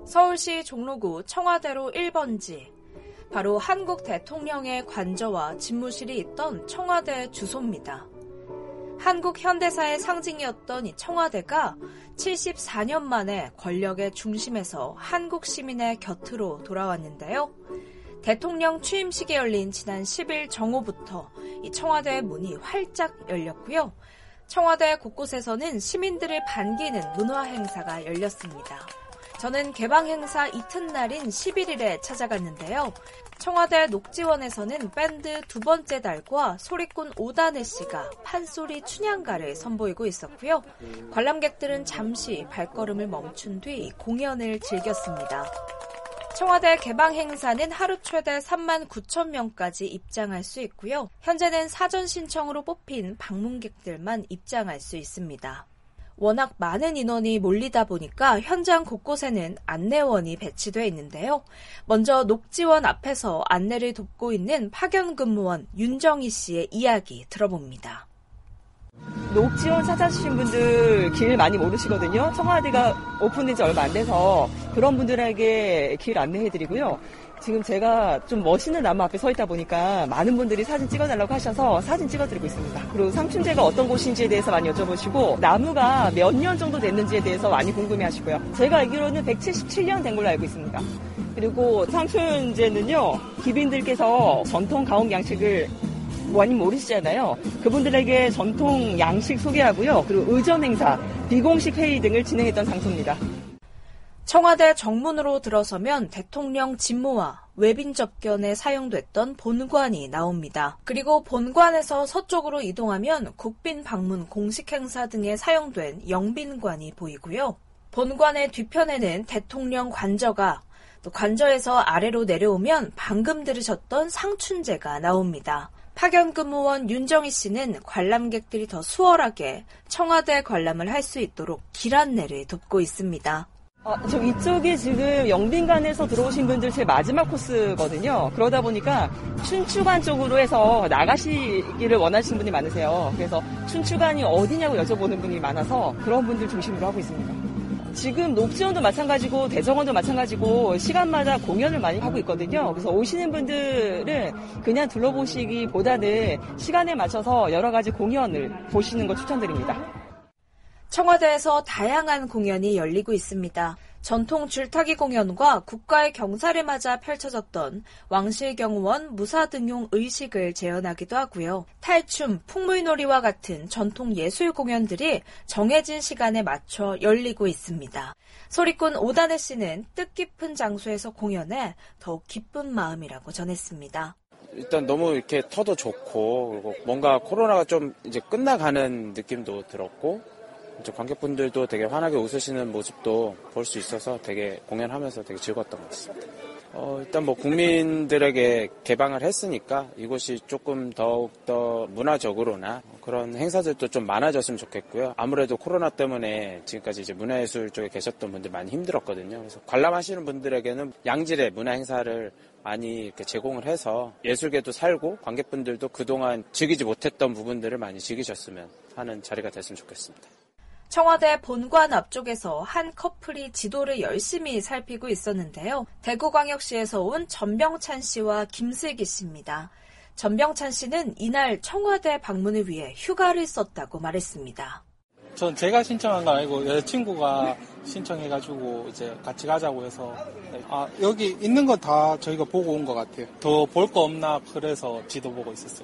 서울시 종로구 청와대로 1번지, 바로 한국 대통령의 관저와 집무실이 있던 청와대 주소입니다. 한국 현대사의 상징이었던 이 청와대가 74년 만에 권력의 중심에서 한국 시민의 곁으로 돌아왔는데요. 대통령 취임식이 열린 지난 10일 정오부터 이 청와대 문이 활짝 열렸고요. 청와대 곳곳에서는 시민들을 반기는 문화 행사가 열렸습니다. 저는 개방 행사 이튿날인 11일에 찾아갔는데요. 청와대 녹지원에서는 밴드 두 번째 달과 소리꾼 오다네 씨가 판소리 춘향가를 선보이고 있었고요. 관람객들은 잠시 발걸음을 멈춘 뒤 공연을 즐겼습니다. 청와대 개방 행사는 하루 최대 39,000명까지 입장할 수 있고요. 현재는 사전 신청으로 뽑힌 방문객들만 입장할 수 있습니다. 워낙 많은 인원이 몰리다 보니까 현장 곳곳에는 안내원이 배치돼 있는데요. 먼저 녹지원 앞에서 안내를 돕고 있는 파견 근무원 윤정희 씨의 이야기 들어봅니다. 녹지원 찾아주신 분들 길 많이 모르시거든요. 청와대가 오픈된 지 얼마 안 돼서 그런 분들에게 길 안내해드리고요. 지금 제가 좀 멋있는 나무 앞에 서 있다 보니까 많은 분들이 사진 찍어달라고 하셔서 사진 찍어드리고 있습니다. 그리고 상춘제가 어떤 곳인지에 대해서 많이 여쭤보시고 나무가 몇 년 정도 됐는지에 대해서 많이 궁금해하시고요. 제가 알기로는 177년 된 걸로 알고 있습니다. 그리고 상춘제는요, 기빈들께서 전통 가옥 양식을 많이 모르시잖아요. 그분들에게 전통 양식 소개하고요. 그리고 의전 행사, 비공식 회의 등을 진행했던 장소입니다. 청와대 정문으로 들어서면 대통령 집무와 외빈 접견에 사용됐던 본관이 나옵니다. 그리고 본관에서 서쪽으로 이동하면 국빈 방문 공식 행사 등에 사용된 영빈관이 보이고요. 본관의 뒤편에는 대통령 관저가, 또 관저에서 아래로 내려오면 방금 들으셨던 상춘제가 나옵니다. 파견 근무원 윤정희 씨는 관람객들이 더 수월하게 청와대 관람을 할 수 있도록 길 안내를 돕고 있습니다. 저 이쪽이 지금 영빈관에서 들어오신 분들 제 마지막 코스거든요. 그러다 보니까 춘추관 쪽으로 해서 나가시기를 원하시는 분이 많으세요. 그래서 춘추관이 어디냐고 여쭤보는 분이 많아서 그런 분들 중심으로 하고 있습니다. 지금 녹지원도 마찬가지고 대정원도 마찬가지고 시간마다 공연을 많이 하고 있거든요. 그래서 오시는 분들은 그냥 둘러보시기보다는 시간에 맞춰서 여러 가지 공연을 보시는 거 추천드립니다. 청와대에서 다양한 공연이 열리고 있습니다. 전통 줄타기 공연과 국가의 경사를 맞아 펼쳐졌던 왕실경호원 무사등용 의식을 재현하기도 하고요. 탈춤, 풍물놀이와 같은 전통 예술 공연들이 정해진 시간에 맞춰 열리고 있습니다. 소리꾼 오다네 씨는 뜻깊은 장소에서 공연해 더욱 기쁜 마음이라고 전했습니다. 일단 너무 이렇게 터도 좋고, 그리고 뭔가 코로나가 좀 이제 끝나가는 느낌도 들었고, 이제 관객분들도 되게 환하게 웃으시는 모습도 볼 수 있어서 되게 공연하면서 되게 즐거웠던 것 같습니다. 일단 뭐 국민들에게 개방을 했으니까 이곳이 조금 더욱더 문화적으로나 그런 행사들도 좀 많아졌으면 좋겠고요. 아무래도 코로나 때문에 지금까지 이제 문화예술 쪽에 계셨던 분들 많이 힘들었거든요. 그래서 관람하시는 분들에게는 양질의 문화 행사를 많이 이렇게 제공을 해서 예술계도 살고 관객분들도 그동안 즐기지 못했던 부분들을 많이 즐기셨으면 하는 자리가 됐으면 좋겠습니다. 청와대 본관 앞쪽에서 한 커플이 지도를 열심히 살피고 있었는데요. 대구광역시에서 온 전병찬 씨와 김슬기 씨입니다. 전병찬 씨는 이날 청와대 방문을 위해 휴가를 썼다고 말했습니다. 전 제가 신청한 거 아니고 여자친구가 신청해가지고 이제 같이 가자고 해서 여기 있는 거 다 저희가 보고 온 것 같아요. 더 볼 거 없나 그래서 지도 보고 있었어요.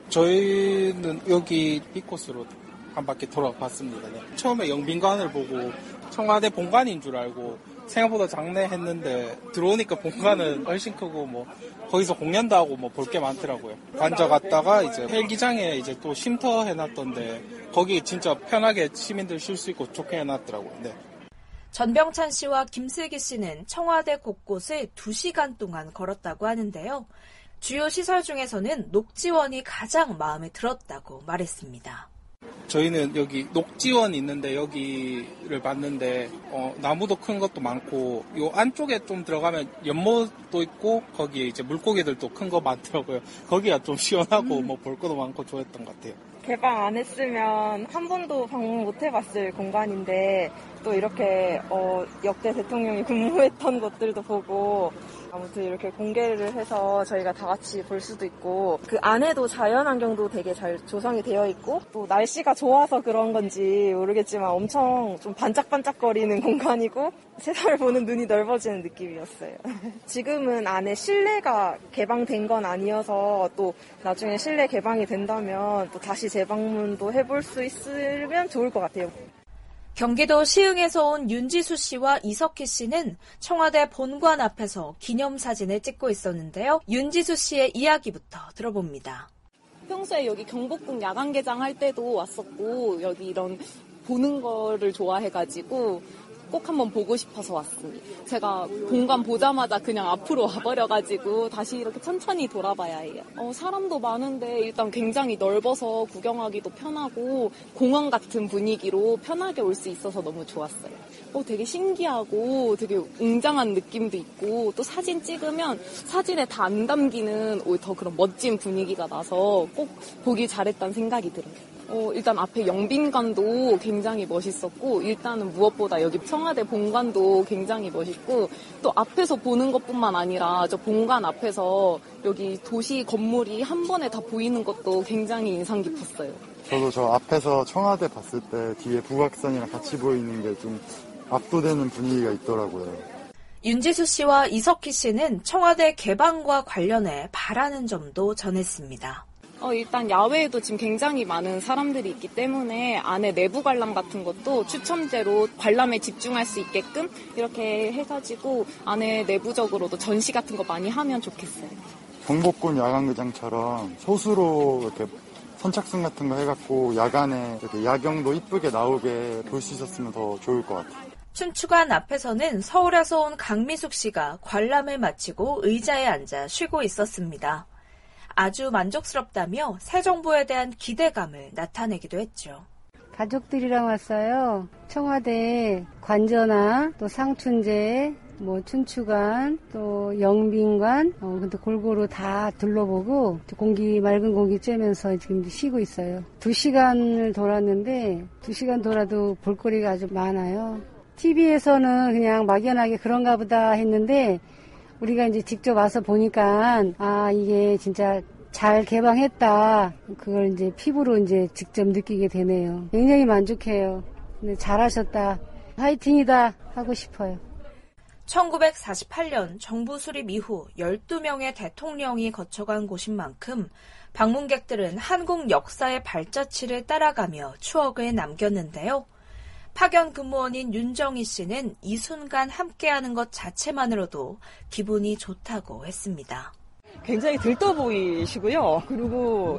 저희는 여기 이 코스로 한 바퀴 돌아봤습니다. 네. 처음에 영빈관을 보고 청와대 본관인 줄 알고 생각보다 작네 했는데 들어오니까 본관은 훨씬 크고 뭐 거기서 공연도 하고 뭐 볼 게 많더라고요. 관저 갔다가 이제 헬기장에 이제 또 쉼터 해놨던데 거기 진짜 편하게 시민들 쉴 수 있고 좋게 해놨더라고요. 네. 전병찬 씨와 김슬기 씨는 청와대 곳곳을 2시간 동안 걸었다고 하는데요. 주요 시설 중에서는 녹지원이 가장 마음에 들었다고 말했습니다. 저희는 여기 녹지원 있는데 여기를 봤는데 나무도 큰 것도 많고 요 안쪽에 좀 들어가면 연못도 있고 거기에 이제 물고기들도 큰 거 많더라고요. 거기가 좀 시원하고 뭐 볼 것도 많고 좋았던 것 같아요. 개방 안 했으면 한 번도 방문 못 해봤을 공간인데 또 이렇게 역대 대통령이 근무했던 것들도 보고 아무튼 이렇게 공개를 해서 저희가 다 같이 볼 수도 있고 그 안에도 자연환경도 되게 잘 조성이 되어 있고 또 날씨가 좋아서 그런 건지 모르겠지만 엄청 좀 반짝반짝거리는 공간이고 세상을 보는 눈이 넓어지는 느낌이었어요. 지금은 안에 실내가 개방된 건 아니어서 또 나중에 실내 개방이 된다면 또 다시 재방문도 해볼 수 있으면 좋을 것 같아요. 경기도 시흥에서 온 윤지수 씨와 이석희 씨는 청와대 본관 앞에서 기념사진을 찍고 있었는데요. 윤지수 씨의 이야기부터 들어봅니다. 평소에 여기 경복궁 야간개장 할 때도 왔었고 여기 이런 보는 거를 좋아해가지고 꼭 한번 보고 싶어서 왔습니다. 제가 본관 보자마자 그냥 앞으로 와버려가지고 다시 이렇게 천천히 돌아봐야 해요. 사람도 많은데 일단 굉장히 넓어서 구경하기도 편하고 공원 같은 분위기로 편하게 올 수 있어서 너무 좋았어요. 되게 신기하고 되게 웅장한 느낌도 있고 또 사진 찍으면 사진에 다 안 담기는 더 그런 멋진 분위기가 나서 꼭 보길 잘했다는 생각이 들어요. 일단 앞에 영빈관도 굉장히 멋있었고 일단은 무엇보다 여기 청와대 본관도 굉장히 멋있고 또 앞에서 보는 것뿐만 아니라 저 본관 앞에서 여기 도시 건물이 한 번에 다 보이는 것도 굉장히 인상 깊었어요. 저도 저 앞에서 청와대 봤을 때 뒤에 북악산이랑 같이 보이는 게 좀 압도되는 분위기가 있더라고요. 윤지수 씨와 이석희 씨는 청와대 개방과 관련해 바라는 점도 전했습니다. 일단 야외에도 지금 굉장히 많은 사람들이 있기 때문에 안에 내부 관람 같은 것도 추첨제로 관람에 집중할 수 있게끔 이렇게 해가지고 안에 내부적으로도 전시 같은 거 많이 하면 좋겠어요. 경복궁 야간개장처럼 소수로 이렇게 선착순 같은 거 해갖고 야간에 이렇게 야경도 이쁘게 나오게 볼 수 있었으면 더 좋을 것 같아요. 춘추관 앞에서는 서울에서 온 강미숙 씨가 관람을 마치고 의자에 앉아 쉬고 있었습니다. 아주 만족스럽다며 새 정부에 대한 기대감을 나타내기도 했죠. 가족들이랑 왔어요. 청와대 관저나 또 상춘제, 춘추관, 또 영빈관, 근데 골고루 다 둘러보고 맑은 공기 쬐면서 지금 쉬고 있어요. 2시간을 돌았는데 2시간 돌아도 볼거리가 아주 많아요. TV에서는 그냥 막연하게 그런가 보다 했는데 우리가 이제 직접 와서 보니까 이게 진짜 잘 개방했다. 그걸 이제 피부로 이제 직접 느끼게 되네요. 굉장히 만족해요. 근데 잘하셨다. 화이팅이다 하고 싶어요. 1948년 정부 수립 이후 12명의 대통령이 거쳐간 곳인 만큼 방문객들은 한국 역사의 발자취를 따라가며 추억을 남겼는데요. 파견 근무원인 윤정희 씨는 이 순간 함께하는 것 자체만으로도 기분이 좋다고 했습니다. 굉장히 들떠 보이시고요. 그리고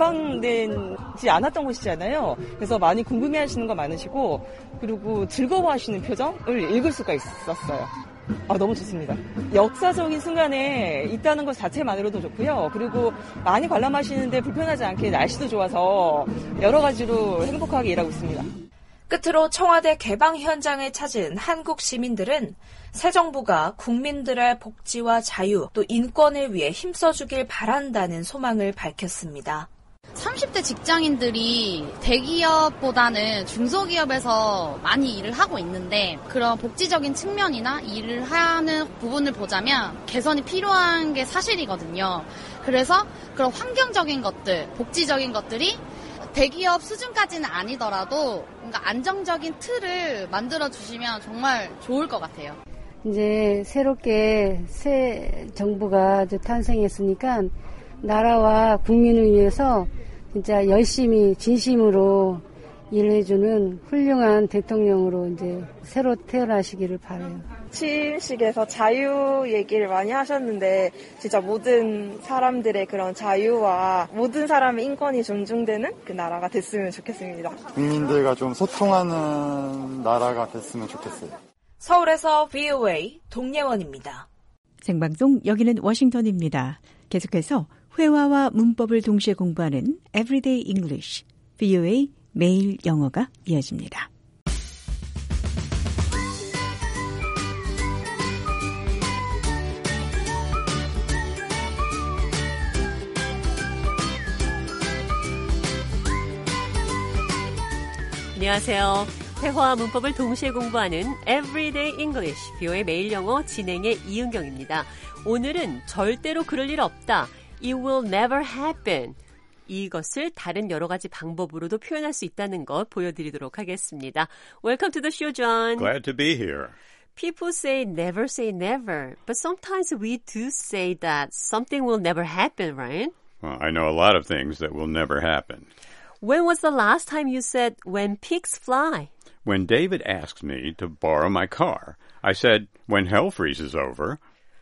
개방되지 않았던 곳이잖아요. 그래서 많이 궁금해하시는 거 많으시고 그리고 즐거워하시는 표정을 읽을 수가 있었어요. 너무 좋습니다. 역사적인 순간에 있다는 것 자체만으로도 좋고요. 그리고 많이 관람하시는데 불편하지 않게 날씨도 좋아서 여러 가지로 행복하게 일하고 있습니다. 끝으로 청와대 개방 현장을 찾은 한국 시민들은 새 정부가 국민들의 복지와 자유 또 인권을 위해 힘써주길 바란다는 소망을 밝혔습니다. 30대 직장인들이 대기업보다는 중소기업에서 많이 일을 하고 있는데 그런 복지적인 측면이나 일을 하는 부분을 보자면 개선이 필요한 게 사실이거든요. 그래서 그런 환경적인 것들, 복지적인 것들이 대기업 수준까지는 아니더라도 뭔가 안정적인 틀을 만들어주시면 정말 좋을 것 같아요. 이제 새롭게 새 정부가 탄생했으니까 나라와 국민을 위해서 진짜 열심히 진심으로 일해주는 훌륭한 대통령으로 이제 새로 태어나시기를 바라요. 취임식에서 자유 얘기를 많이 하셨는데 진짜 모든 사람들의 그런 자유와 모든 사람의 인권이 존중되는 그 나라가 됐으면 좋겠습니다. 국민들과 좀 소통하는 나라가 됐으면 좋겠어요. 서울에서 VOA 동예원입니다. 생방송 여기는 워싱턴입니다. 계속해서 회화와 문법을 동시에 공부하는 Everyday English, VOA 매일 영어가 이어집니다. 안녕하세요. 회화와 문법을 동시에 공부하는 Everyday English, 뷰의 매일 영어 진행의 이은경입니다. 오늘은 절대로 그럴 일 없다. It will never happen. 이것을 다른 여러 가지 방법으로도 표현할 수 있다는 것 보여드리도록 하겠습니다. Welcome to the show, John. Glad to be here. People say never, but sometimes we do say that something will never happen, right? Well, I know a lot of things that will never happen. When was the last time you said, when pigs fly? When David asked me to borrow my car, I said, when hell freezes over.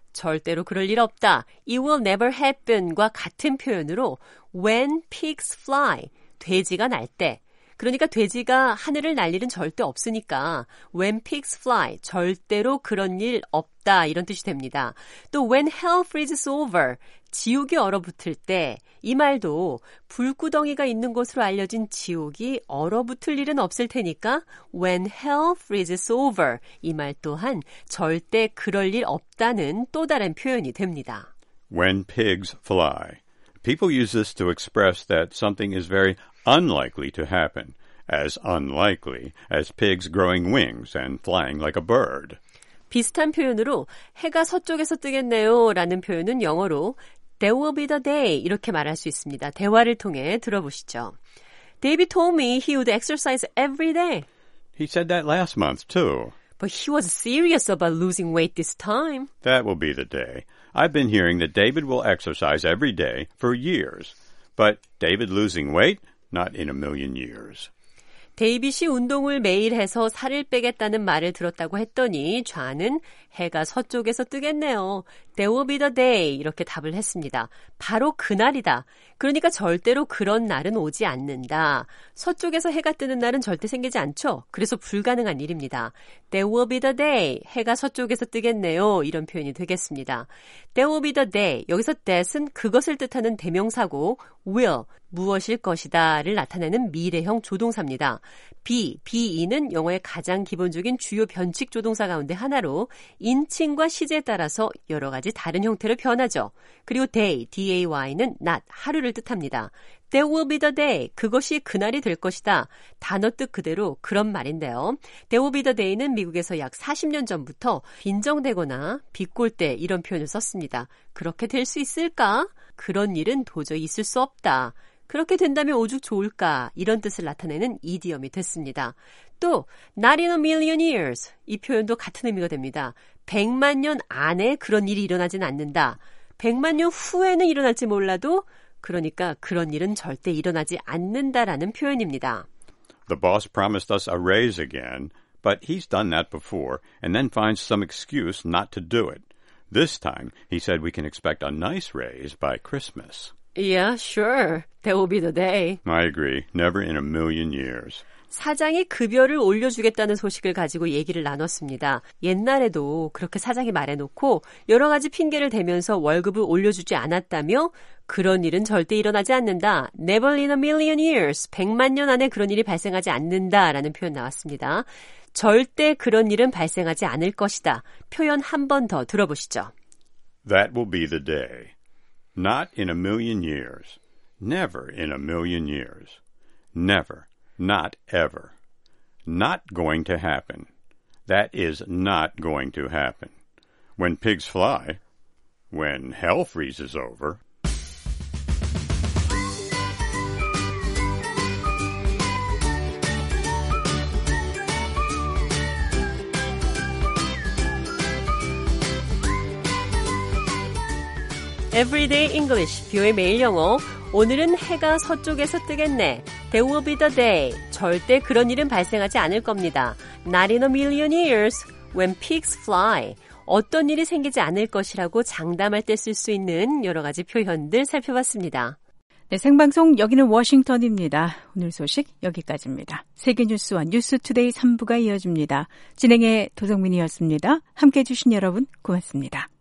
절대로 그럴 일 없다. It will never happen과 같은 표현으로 when pigs fly, 돼지가 날 때. 그러니까 돼지가 하늘을 날 일은 절대 없으니까 when pigs fly, 절대로 그런 일 없다 이런 뜻이 됩니다. 또 when hell freezes over, 지옥이 얼어붙을 때 이 말도 불구덩이가 있는 곳으로 알려진 지옥이 얼어붙을 일은 없을 테니까 when hell freezes over, 이 말 또한 절대 그럴 일 없다는 또 다른 표현이 됩니다. When pigs fly. People use this to express that something is very unlikely to happen, as unlikely as pigs growing wings and flying like a bird. 비슷한 표현으로 해가 서쪽에서 뜨겠네요 라는 표현은 영어로 There will be the day 이렇게 말할 수 있습니다. 대화를 통해 들어보시죠. David told me he would exercise every day. He said that last month too. But he was serious about losing weight this time. That will be the day. I've been hearing that David will exercise every day for years. But David losing weight? Not in a million years. 데이빗이 운동을 매일 해서 살을 빼겠다는 말을 들었다고 했더니 좌는 해가 서쪽에서 뜨겠네요. There will be the day 이렇게 답을 했습니다. 바로 그날이다. 그러니까 절대로 그런 날은 오지 않는다. 서쪽에서 해가 뜨는 날은 절대 생기지 않죠. 그래서 불가능한 일입니다. There will be the day. 해가 서쪽에서 뜨겠네요. 이런 표현이 되겠습니다. There will be the day. 여기서 that은 그것을 뜻하는 대명사고 will, 무엇일 것이다를 나타내는 미래형 조동사입니다. be는 영어의 가장 기본적인 주요 변칙 조동사 가운데 하나로 인칭과 시제에 따라서 여러 가지 다른 형태로 변하죠. 그리고 day, day는 낮, 하루를 뜻합니다. There will be the day. 그것이 그날이 될 것이다. 단어 뜻 그대로 그런 말인데요. There will be the day는 미국에서 약 40년 전부터 빈정대거나 비꼴 때 이런 표현을 썼습니다. 그렇게 될 수 있을까? 그런 일은 도저히 있을 수 없다. 그렇게 된다면 오죽 좋을까? 이런 뜻을 나타내는 이디엄이 됐습니다. 또 not in a million years. 이 표현도 같은 의미가 됩니다. 100만 년 안에 그런 일이 일어나진 않는다. 100만 년 후에는 일어날지 몰라도 그러니까 그런 일은 절대 일어나지 않는다라는 표현입니다. The boss promised us a raise again, but he's done that before and then finds some excuse not to do it. This time, he said we can expect a nice raise by Christmas. Yeah, sure. That will be the day. I agree. Never in a million years. 사장이 급여를 올려주겠다는 소식을 가지고 얘기를 나눴습니다. 옛날에도 그렇게 사장이 말해놓고 여러 가지 핑계를 대면서 월급을 올려주지 않았다며 그런 일은 절대 일어나지 않는다. Never in a million years. 100만 년 안에 그런 일이 발생하지 않는다라는 표현 나왔습니다. 절대 그런 일은 발생하지 않을 것이다. 표현 한 번 더 들어보시죠. That will be the day. Not in a million years. Never in a million years. Never. Not ever. Not going to happen. That is not going to happen. When pigs fly. When hell freezes over. Everyday English, 뷰의 매일 영어. 오늘은 해가 서쪽에서 뜨겠네. There will be the day. 절대 그런 일은 발생하지 않을 겁니다. Not in a million years. When pigs fly. 어떤 일이 생기지 않을 것이라고 장담할 때 쓸 수 있는 여러 가지 표현들 살펴봤습니다. 네, 생방송 여기는 워싱턴입니다. 오늘 소식 여기까지입니다. 세계뉴스와 뉴스투데이 3부가 이어집니다. 진행의 도성민이었습니다. 함께해 주신 여러분 고맙습니다.